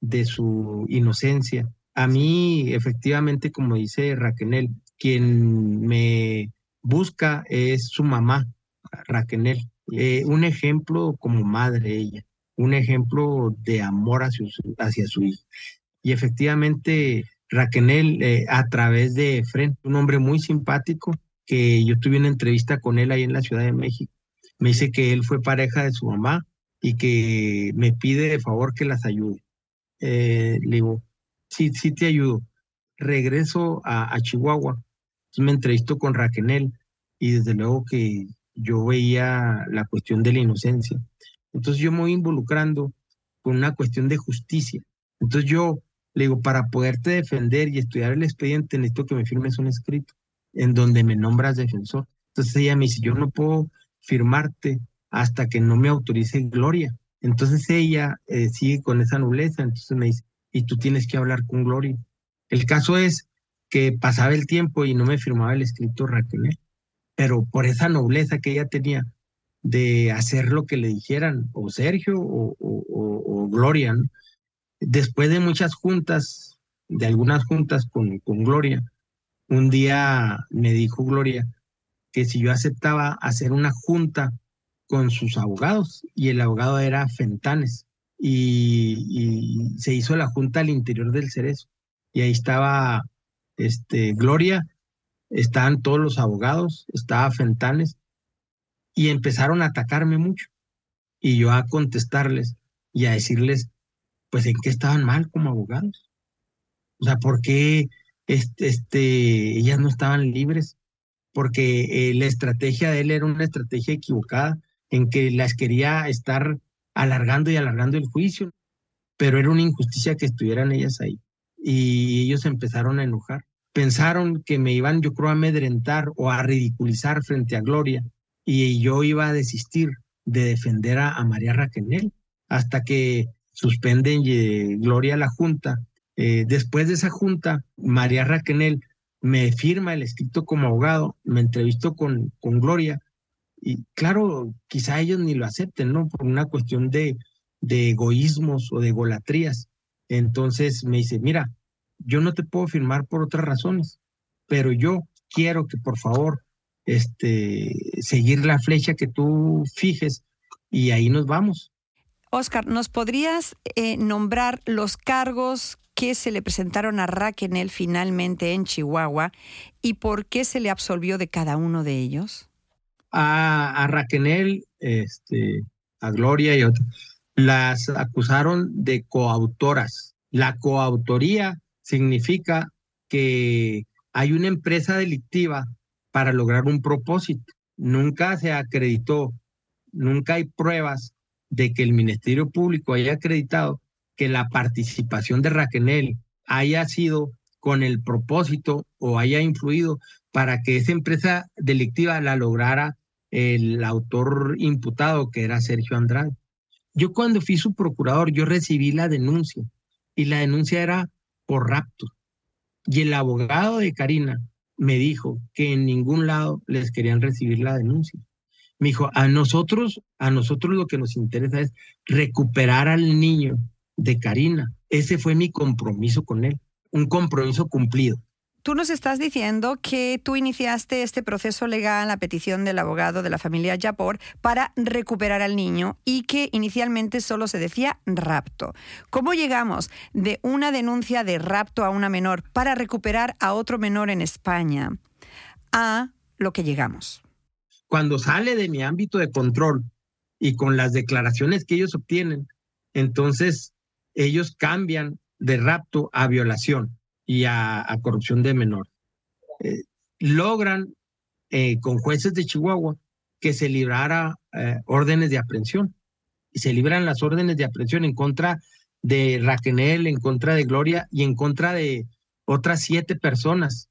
de su inocencia. A mí, efectivamente, como dice Raquel, quien me busca es su mamá, Raquel. Eh, un ejemplo como madre ella, un ejemplo de amor hacia su, hacia su hijo. Y efectivamente, Raquel, eh, a través de Efren, un hombre muy simpático, que yo tuve una entrevista con él ahí en la Ciudad de México, me dice que él fue pareja de su mamá y que me pide de favor que las ayude. Eh, le digo, sí, sí te ayudo. Regreso a, a Chihuahua, entonces me entrevisto con Raquel y desde luego que yo veía la cuestión de la inocencia. Entonces yo me voy involucrando con una cuestión de justicia. Entonces yo le digo, para poderte defender y estudiar el expediente, necesito que me firmes un escrito en donde me nombras defensor. Entonces ella me dice, yo no puedo firmarte hasta que no me autorice Gloria. Entonces ella eh, sigue con esa nobleza, entonces me dice, y tú tienes que hablar con Gloria. El caso es que pasaba el tiempo y no me firmaba el escrito Raquel, pero por esa nobleza que ella tenía de hacer lo que le dijeran, o Sergio o, o, o, o Gloria, ¿no? Después de muchas juntas, de algunas juntas con, con Gloria, un día me dijo Gloria que si yo aceptaba hacer una junta con sus abogados, y el abogado era Fentanes, y, y se hizo la junta al interior del Cerezo, y ahí estaba este, Gloria, estaban todos los abogados, estaba Fentanes, y empezaron a atacarme mucho, y yo a contestarles y a decirles pues en qué estaban mal como abogados. O sea, ¿por qué este, este, ellas no estaban libres? Porque eh, la estrategia de él era una estrategia equivocada, en que las quería estar alargando y alargando el juicio, pero era una injusticia que estuvieran ellas ahí. Y ellos empezaron a enojar. Pensaron que me iban, yo creo, a amedrentar o a ridiculizar frente a Gloria, y yo iba a desistir de defender a, a María Raquel, hasta que suspenden eh, Gloria a la junta. Eh, después de esa junta, María Raquel me firma el escrito como abogado, me entrevisto con, con Gloria, y claro, quizá ellos ni lo acepten, ¿no? Por una cuestión de, de egoísmos o de egolatrías. Entonces me dice, mira, yo no te puedo firmar por otras razones, pero yo quiero que por favor este, seguir la flecha que tú fijes, y ahí nos vamos. Óscar, ¿nos podrías eh, nombrar los cargos que se le presentaron a Raquel finalmente en Chihuahua y por qué se le absolvió de cada uno de ellos? A, a Raquel, este, a Gloria y otras, las acusaron de coautoras. La coautoría significa que hay una empresa delictiva para lograr un propósito. Nunca se acreditó, nunca hay pruebas de que el Ministerio Público haya acreditado que la participación de Raquel haya sido con el propósito o haya influido para que esa empresa delictiva la lograra el autor imputado, que era Sergio Andrade. Yo cuando fui su procurador, yo recibí la denuncia, y la denuncia era por rapto. Y el abogado de Karina me dijo que en ningún lado les querían recibir la denuncia. Me dijo, a nosotros, a nosotros lo que nos interesa es recuperar al niño de Karina. Ese fue mi compromiso con él, un compromiso cumplido. Tú nos estás diciendo que tú iniciaste este proceso legal a petición del abogado de la familia Yapor para recuperar al niño, y que inicialmente solo se decía rapto. ¿Cómo llegamos de una denuncia de rapto a una menor para recuperar a otro menor en España a lo que llegamos? Cuando sale de mi ámbito de control y con las declaraciones que ellos obtienen, entonces ellos cambian de rapto a violación y a, a corrupción de menor. Eh, logran eh, con jueces de Chihuahua que se librara eh, órdenes de aprehensión, y se libran las órdenes de aprehensión en contra de Raquel, en contra de Gloria y en contra de otras siete personas.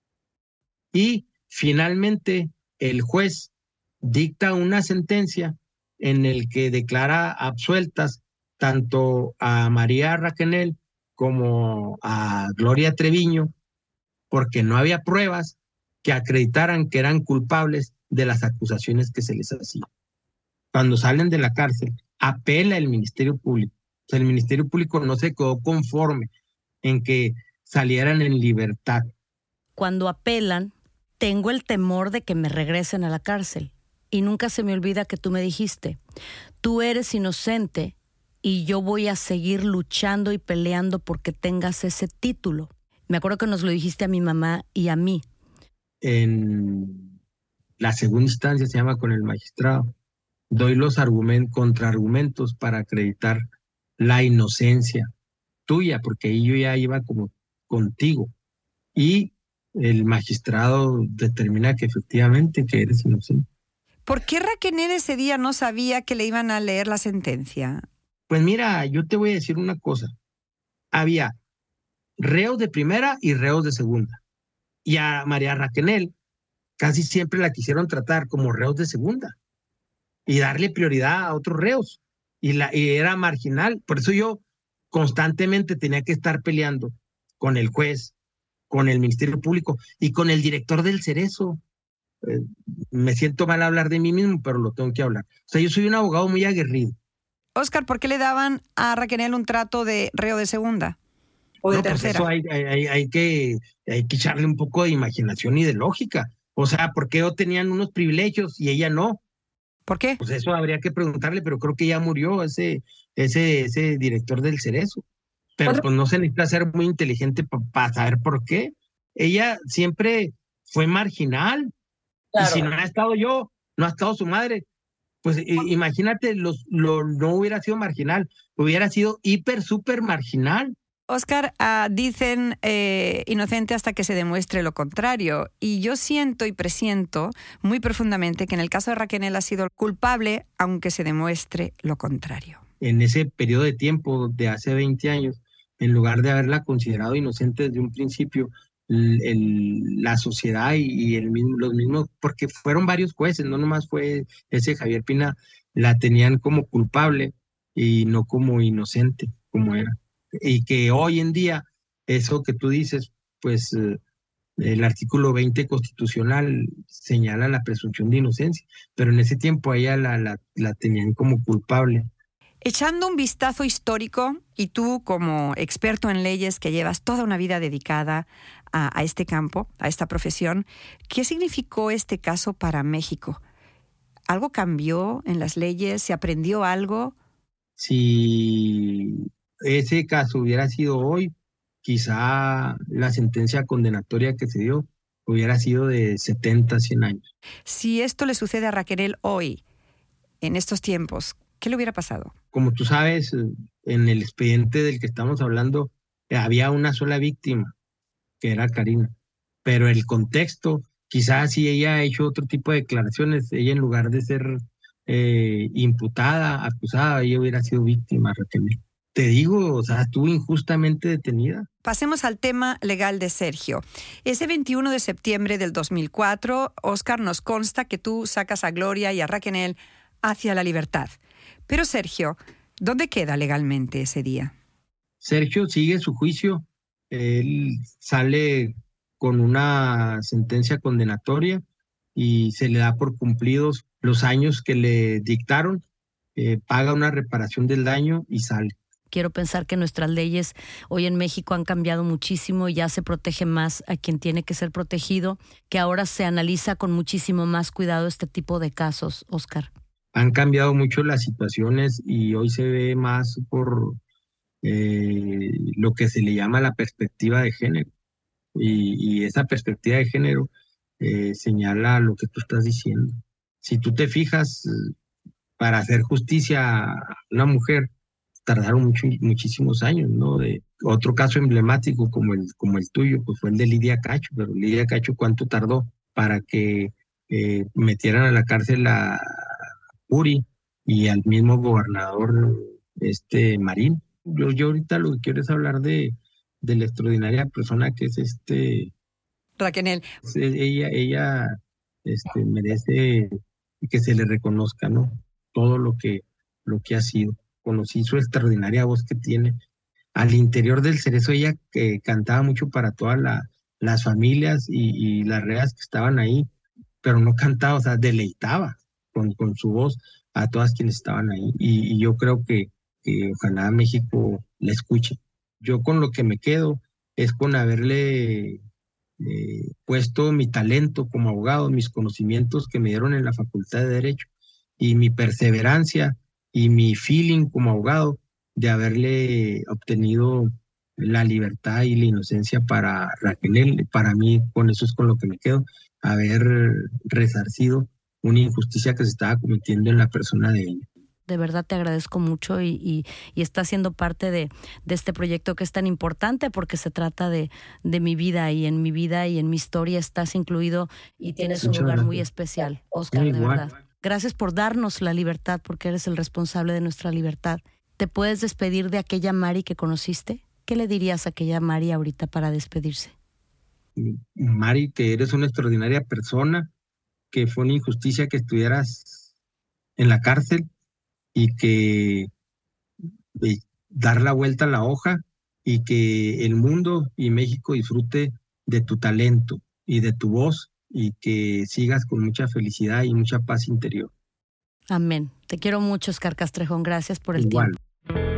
Y finalmente el juez dicta una sentencia en el que declara absueltas tanto a María Raquel como a Gloria Treviño, porque no había pruebas que acreditaran que eran culpables de las acusaciones que se les hacían. Cuando salen de la cárcel, apela el Ministerio Público sea, el Ministerio Público no se quedó conforme en que salieran en libertad. Cuando apelan, tengo el temor de que me regresen a la cárcel. Y nunca se me olvida que tú me dijiste, tú eres inocente y yo voy a seguir luchando y peleando porque tengas ese título. Me acuerdo que nos lo dijiste a mi mamá y a mí. En la segunda instancia, se llama con el magistrado, doy los argumentos, contraargumentos para acreditar la inocencia tuya, porque ahí yo ya iba como contigo. Y el magistrado determina que efectivamente que eres inocente. ¿Por qué Raquel ese día no sabía que le iban a leer la sentencia? Pues mira, yo te voy a decir una cosa. Había reos de primera y reos de segunda. Y a María Raquel casi siempre la quisieron tratar como reos de segunda y darle prioridad a otros reos. Y, la, y era marginal. Por eso yo constantemente tenía que estar peleando con el juez, con el Ministerio Público y con el director del Cerezo. Eh, me siento mal hablar de mí mismo, pero lo tengo que hablar. O sea, yo soy un abogado muy aguerrido. Oscar, ¿por qué le daban a Raquel un trato de reo de segunda o de no, tercera? Pues eso hay, hay, hay, que, hay que echarle un poco de imaginación y de lógica. O sea, ¿por qué ellos tenían unos privilegios y ella no? ¿Por qué? Pues eso habría que preguntarle, pero creo que ya murió ese, ese, ese director del Cerezo. Pero pues no se necesita ser muy inteligente para pa saber por qué. Ella siempre fue marginal. Claro. Y si no ha estado yo, no ha estado su madre. Pues imagínate, los, lo, no hubiera sido marginal, hubiera sido hiper, súper marginal. Oscar, uh, dicen eh, inocente hasta que se demuestre lo contrario. Y yo siento y presiento muy profundamente que en el caso de Raquel ha sido culpable, aunque se demuestre lo contrario. En ese periodo de tiempo de hace veinte años, en lugar de haberla considerado inocente desde un principio, el, el, la sociedad y, y el mismo, los mismos, porque fueron varios jueces, no nomás fue ese Javier Pina, la tenían como culpable y no como inocente, como era. Y que hoy en día, eso que tú dices, pues eh, el artículo veinte constitucional señala la presunción de inocencia, pero en ese tiempo a ella la, la, la tenían como culpable. Echando un vistazo histórico, y tú como experto en leyes que llevas toda una vida dedicada a, a este campo, a esta profesión, ¿qué significó este caso para México? ¿Algo cambió en las leyes? ¿Se aprendió algo? Si ese caso hubiera sido hoy, quizá la sentencia condenatoria que se dio hubiera sido de setenta, cien años. Si esto le sucede a Raquel hoy, en estos tiempos, ¿qué le hubiera pasado? Como tú sabes, en el expediente del que estamos hablando, había una sola víctima, que era Karina. Pero el contexto, quizás si ella ha hecho otro tipo de declaraciones, ella en lugar de ser eh, imputada, acusada, ella hubiera sido víctima, Raquel. Te digo, o sea, estuvo injustamente detenida. Pasemos al tema legal de Sergio. Ese veintiuno de septiembre del dos mil cuatro, Oscar, nos consta que tú sacas a Gloria y a Raquel hacia la libertad. Pero Sergio, ¿dónde queda legalmente ese día? Sergio sigue su juicio. Él sale con una sentencia condenatoria y se le da por cumplidos los años que le dictaron, eh, paga una reparación del daño y sale. Quiero pensar que nuestras leyes hoy en México han cambiado muchísimo y ya se protege más a quien tiene que ser protegido, que ahora se analiza con muchísimo más cuidado este tipo de casos, Oscar. Han cambiado mucho las situaciones y hoy se ve más por eh, lo que se le llama la perspectiva de género. Y, y esa perspectiva de género eh, señala lo que tú estás diciendo. Si tú te fijas, para hacer justicia a una mujer, tardaron mucho, muchísimos años, ¿no? De otro caso emblemático como el, como el tuyo, pues fue el de Lidia Cacho, pero Lidia Cacho, ¿cuánto tardó para que eh, metieran a la cárcel a Uri y al mismo gobernador este Marín? Yo, yo ahorita lo que quiero es hablar de, de la extraordinaria persona que es este... Raquel. Ella, ella este, merece que se le reconozca, ¿no? Todo lo que, lo que ha sido. Conocí su extraordinaria voz que tiene. Al interior del Cerezo ella eh, cantaba mucho para todas la, las familias y, y las reas que estaban ahí, pero no cantaba, o sea, deleitaba con, con su voz a todas quienes estaban ahí. Y, y yo creo que que ojalá México la escuche. Yo con lo que me quedo es con haberle eh, puesto mi talento como abogado, mis conocimientos que me dieron en la Facultad de Derecho y mi perseverancia y mi feeling como abogado de haberle obtenido la libertad y la inocencia para Raquel. Para mí, con eso es con lo que me quedo, haber resarcido una injusticia que se estaba cometiendo en la persona de ella. De verdad te agradezco mucho y, y, y estás siendo parte de, de este proyecto que es tan importante porque se trata de, de mi vida y en mi vida y en mi historia estás incluido y tienes un lugar muy especial, Oscar, de verdad. Gracias por darnos la libertad porque eres el responsable de nuestra libertad. ¿Te puedes despedir de aquella Mari que conociste? ¿Qué le dirías a aquella Mari ahorita para despedirse? Mari, que eres una extraordinaria persona, que fue una injusticia que estuvieras en la cárcel y que eh, dar la vuelta a la hoja y que el mundo y México disfrute de tu talento y de tu voz y que sigas con mucha felicidad y mucha paz interior. Amén. Te quiero mucho, Oscar Castrejón. Gracias por el Igual. tiempo.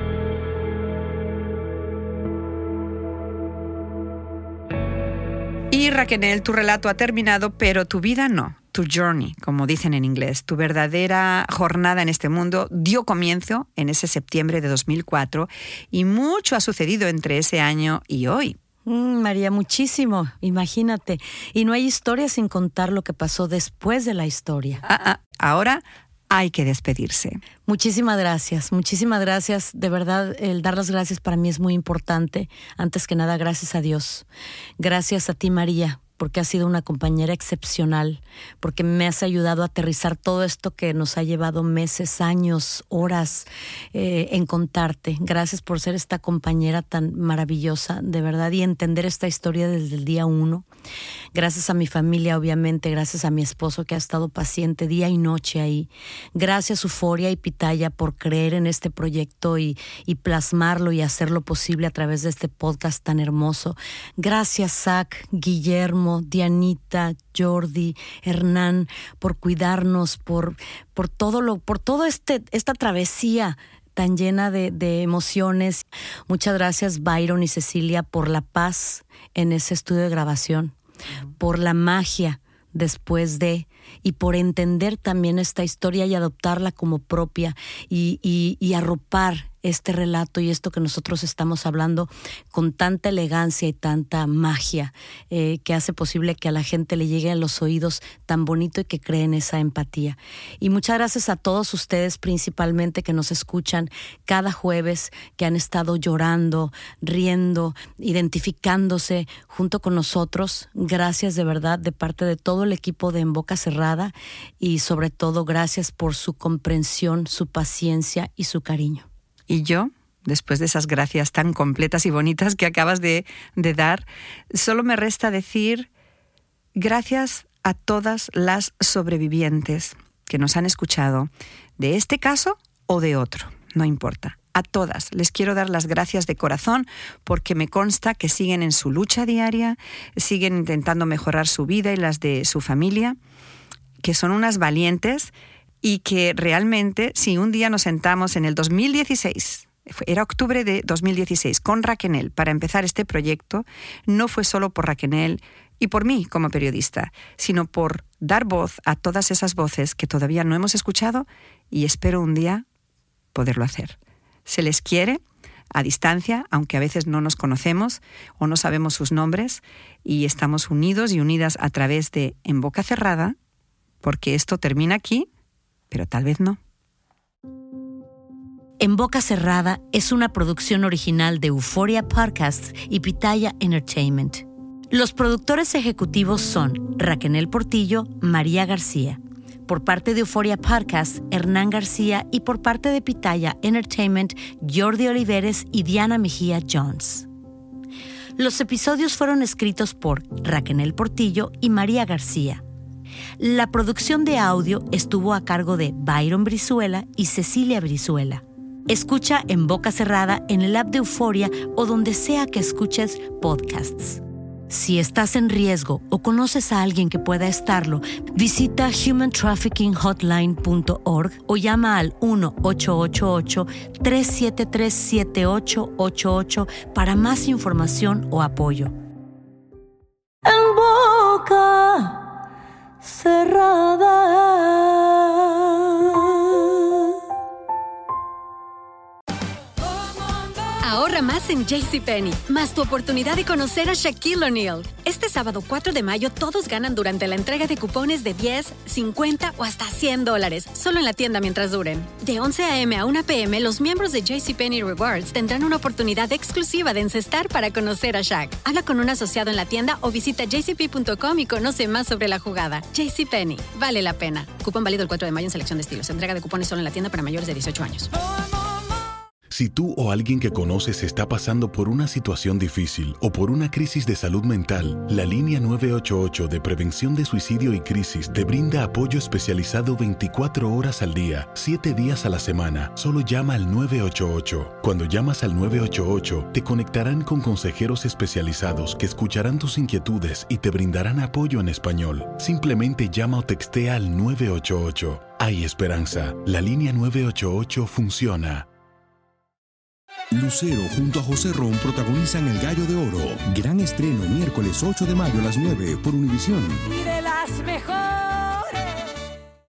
Y Raquel, tu relato ha terminado, pero tu vida no. Tu journey, como dicen en inglés, tu verdadera jornada en este mundo dio comienzo en ese septiembre de dos mil cuatro y mucho ha sucedido entre ese año y hoy. Mm, María, muchísimo, imagínate. Y no hay historia sin contar lo que pasó después de la historia. Ah, ah, ahora hay que despedirse. Muchísimas gracias, muchísimas gracias. De verdad, el dar las gracias para mí es muy importante. Antes que nada, gracias a Dios. Gracias a ti, María, porque has sido una compañera excepcional, porque me has ayudado a aterrizar todo esto que nos ha llevado meses, años, horas eh, en contarte. Gracias por ser esta compañera tan maravillosa, de verdad, y entender esta historia desde el día uno. Gracias a mi familia, obviamente, gracias a mi esposo que ha estado paciente día y noche ahí. Gracias, Euforia y Pitaya, por creer en este proyecto y, y plasmarlo y hacerlo posible a través de este podcast tan hermoso. Gracias, Zach, Guillermo, Dianita, Jordi, Hernán, por cuidarnos, por, por todo lo, por todo este, esta travesía tan llena de, de emociones. Muchas gracias, Byron y Cecilia, por la paz en ese estudio de grabación, uh-huh. por la magia después de, y por entender también esta historia y adoptarla como propia y, y, y arropar este relato y esto que nosotros estamos hablando con tanta elegancia y tanta magia eh, que hace posible que a la gente le llegue a los oídos tan bonito y que creen esa empatía. Y muchas gracias a todos ustedes principalmente que nos escuchan cada jueves, que han estado llorando, riendo, identificándose junto con nosotros. Gracias de verdad de parte de todo el equipo de En Boca Cerrada y sobre todo gracias por su comprensión, su paciencia y su cariño. Y yo, después de esas gracias tan completas y bonitas que acabas de, de dar, solo me resta decir gracias a todas las sobrevivientes que nos han escuchado, de este caso o de otro, no importa. A todas les quiero dar las gracias de corazón porque me consta que siguen en su lucha diaria, siguen intentando mejorar su vida y las de su familia, que son unas valientes. Y que realmente, si un día nos sentamos en el dos mil dieciséis, era octubre de dos mil dieciséis, con Raquel para empezar este proyecto, no fue solo por Raquel y por mí como periodista, sino por dar voz a todas esas voces que todavía no hemos escuchado y espero un día poderlo hacer. Se les quiere a distancia, aunque a veces no nos conocemos o no sabemos sus nombres, y estamos unidos y unidas a través de En Boca Cerrada, porque esto termina aquí, pero tal vez no. En Boca Cerrada es una producción original de Euforia Podcasts y Pitaya Entertainment. Los productores ejecutivos son Raquel Portillo, María García. Por parte de Euforia Podcasts, Hernán García, y por parte de Pitaya Entertainment, Jordi Oliveres y Diana Mejía Jones. Los episodios fueron escritos por Raquel Portillo y María García. La producción de audio estuvo a cargo de Byron Brizuela y Cecilia Brizuela. Escucha En Boca Cerrada en el app de Euforia o donde sea que escuches podcasts. Si estás en riesgo o conoces a alguien que pueda estarlo, visita human trafficking hotline punto org o llama al uno ocho ocho ocho, tres siete tres, siete ocho ocho ocho para más información o apoyo. En boca cerrada. Ahorra más en JCPenney, más tu oportunidad de conocer a Shaquille O'Neal. Este sábado cuatro de mayo todos ganan durante la entrega de cupones de diez, cincuenta o hasta cien dólares, solo en la tienda mientras duren. De once a eme a una pe eme, los miembros de JCPenney Rewards tendrán una oportunidad exclusiva de encestar para conocer a Shaq. Habla con un asociado en la tienda o visita j c p punto com y conoce más sobre la jugada. JCPenney, vale la pena. Cupón válido el cuatro de mayo en selección de estilos. Entrega de cupones solo en la tienda para mayores de dieciocho años. Si tú o alguien que conoces está pasando por una situación difícil o por una crisis de salud mental, la línea nueve ocho ocho de prevención de suicidio y crisis te brinda apoyo especializado veinticuatro horas al día, siete días a la semana. Solo llama al nueve ocho ocho. Cuando llamas al nueve ocho ocho, te conectarán con consejeros especializados que escucharán tus inquietudes y te brindarán apoyo en español. Simplemente llama o textea al nueve ocho ocho. Hay esperanza. La línea nueve ocho ocho funciona. Lucero junto a José Ron protagonizan El Gallo de Oro. Gran estreno miércoles ocho de mayo a las nueve por Univisión. Y de las mejores.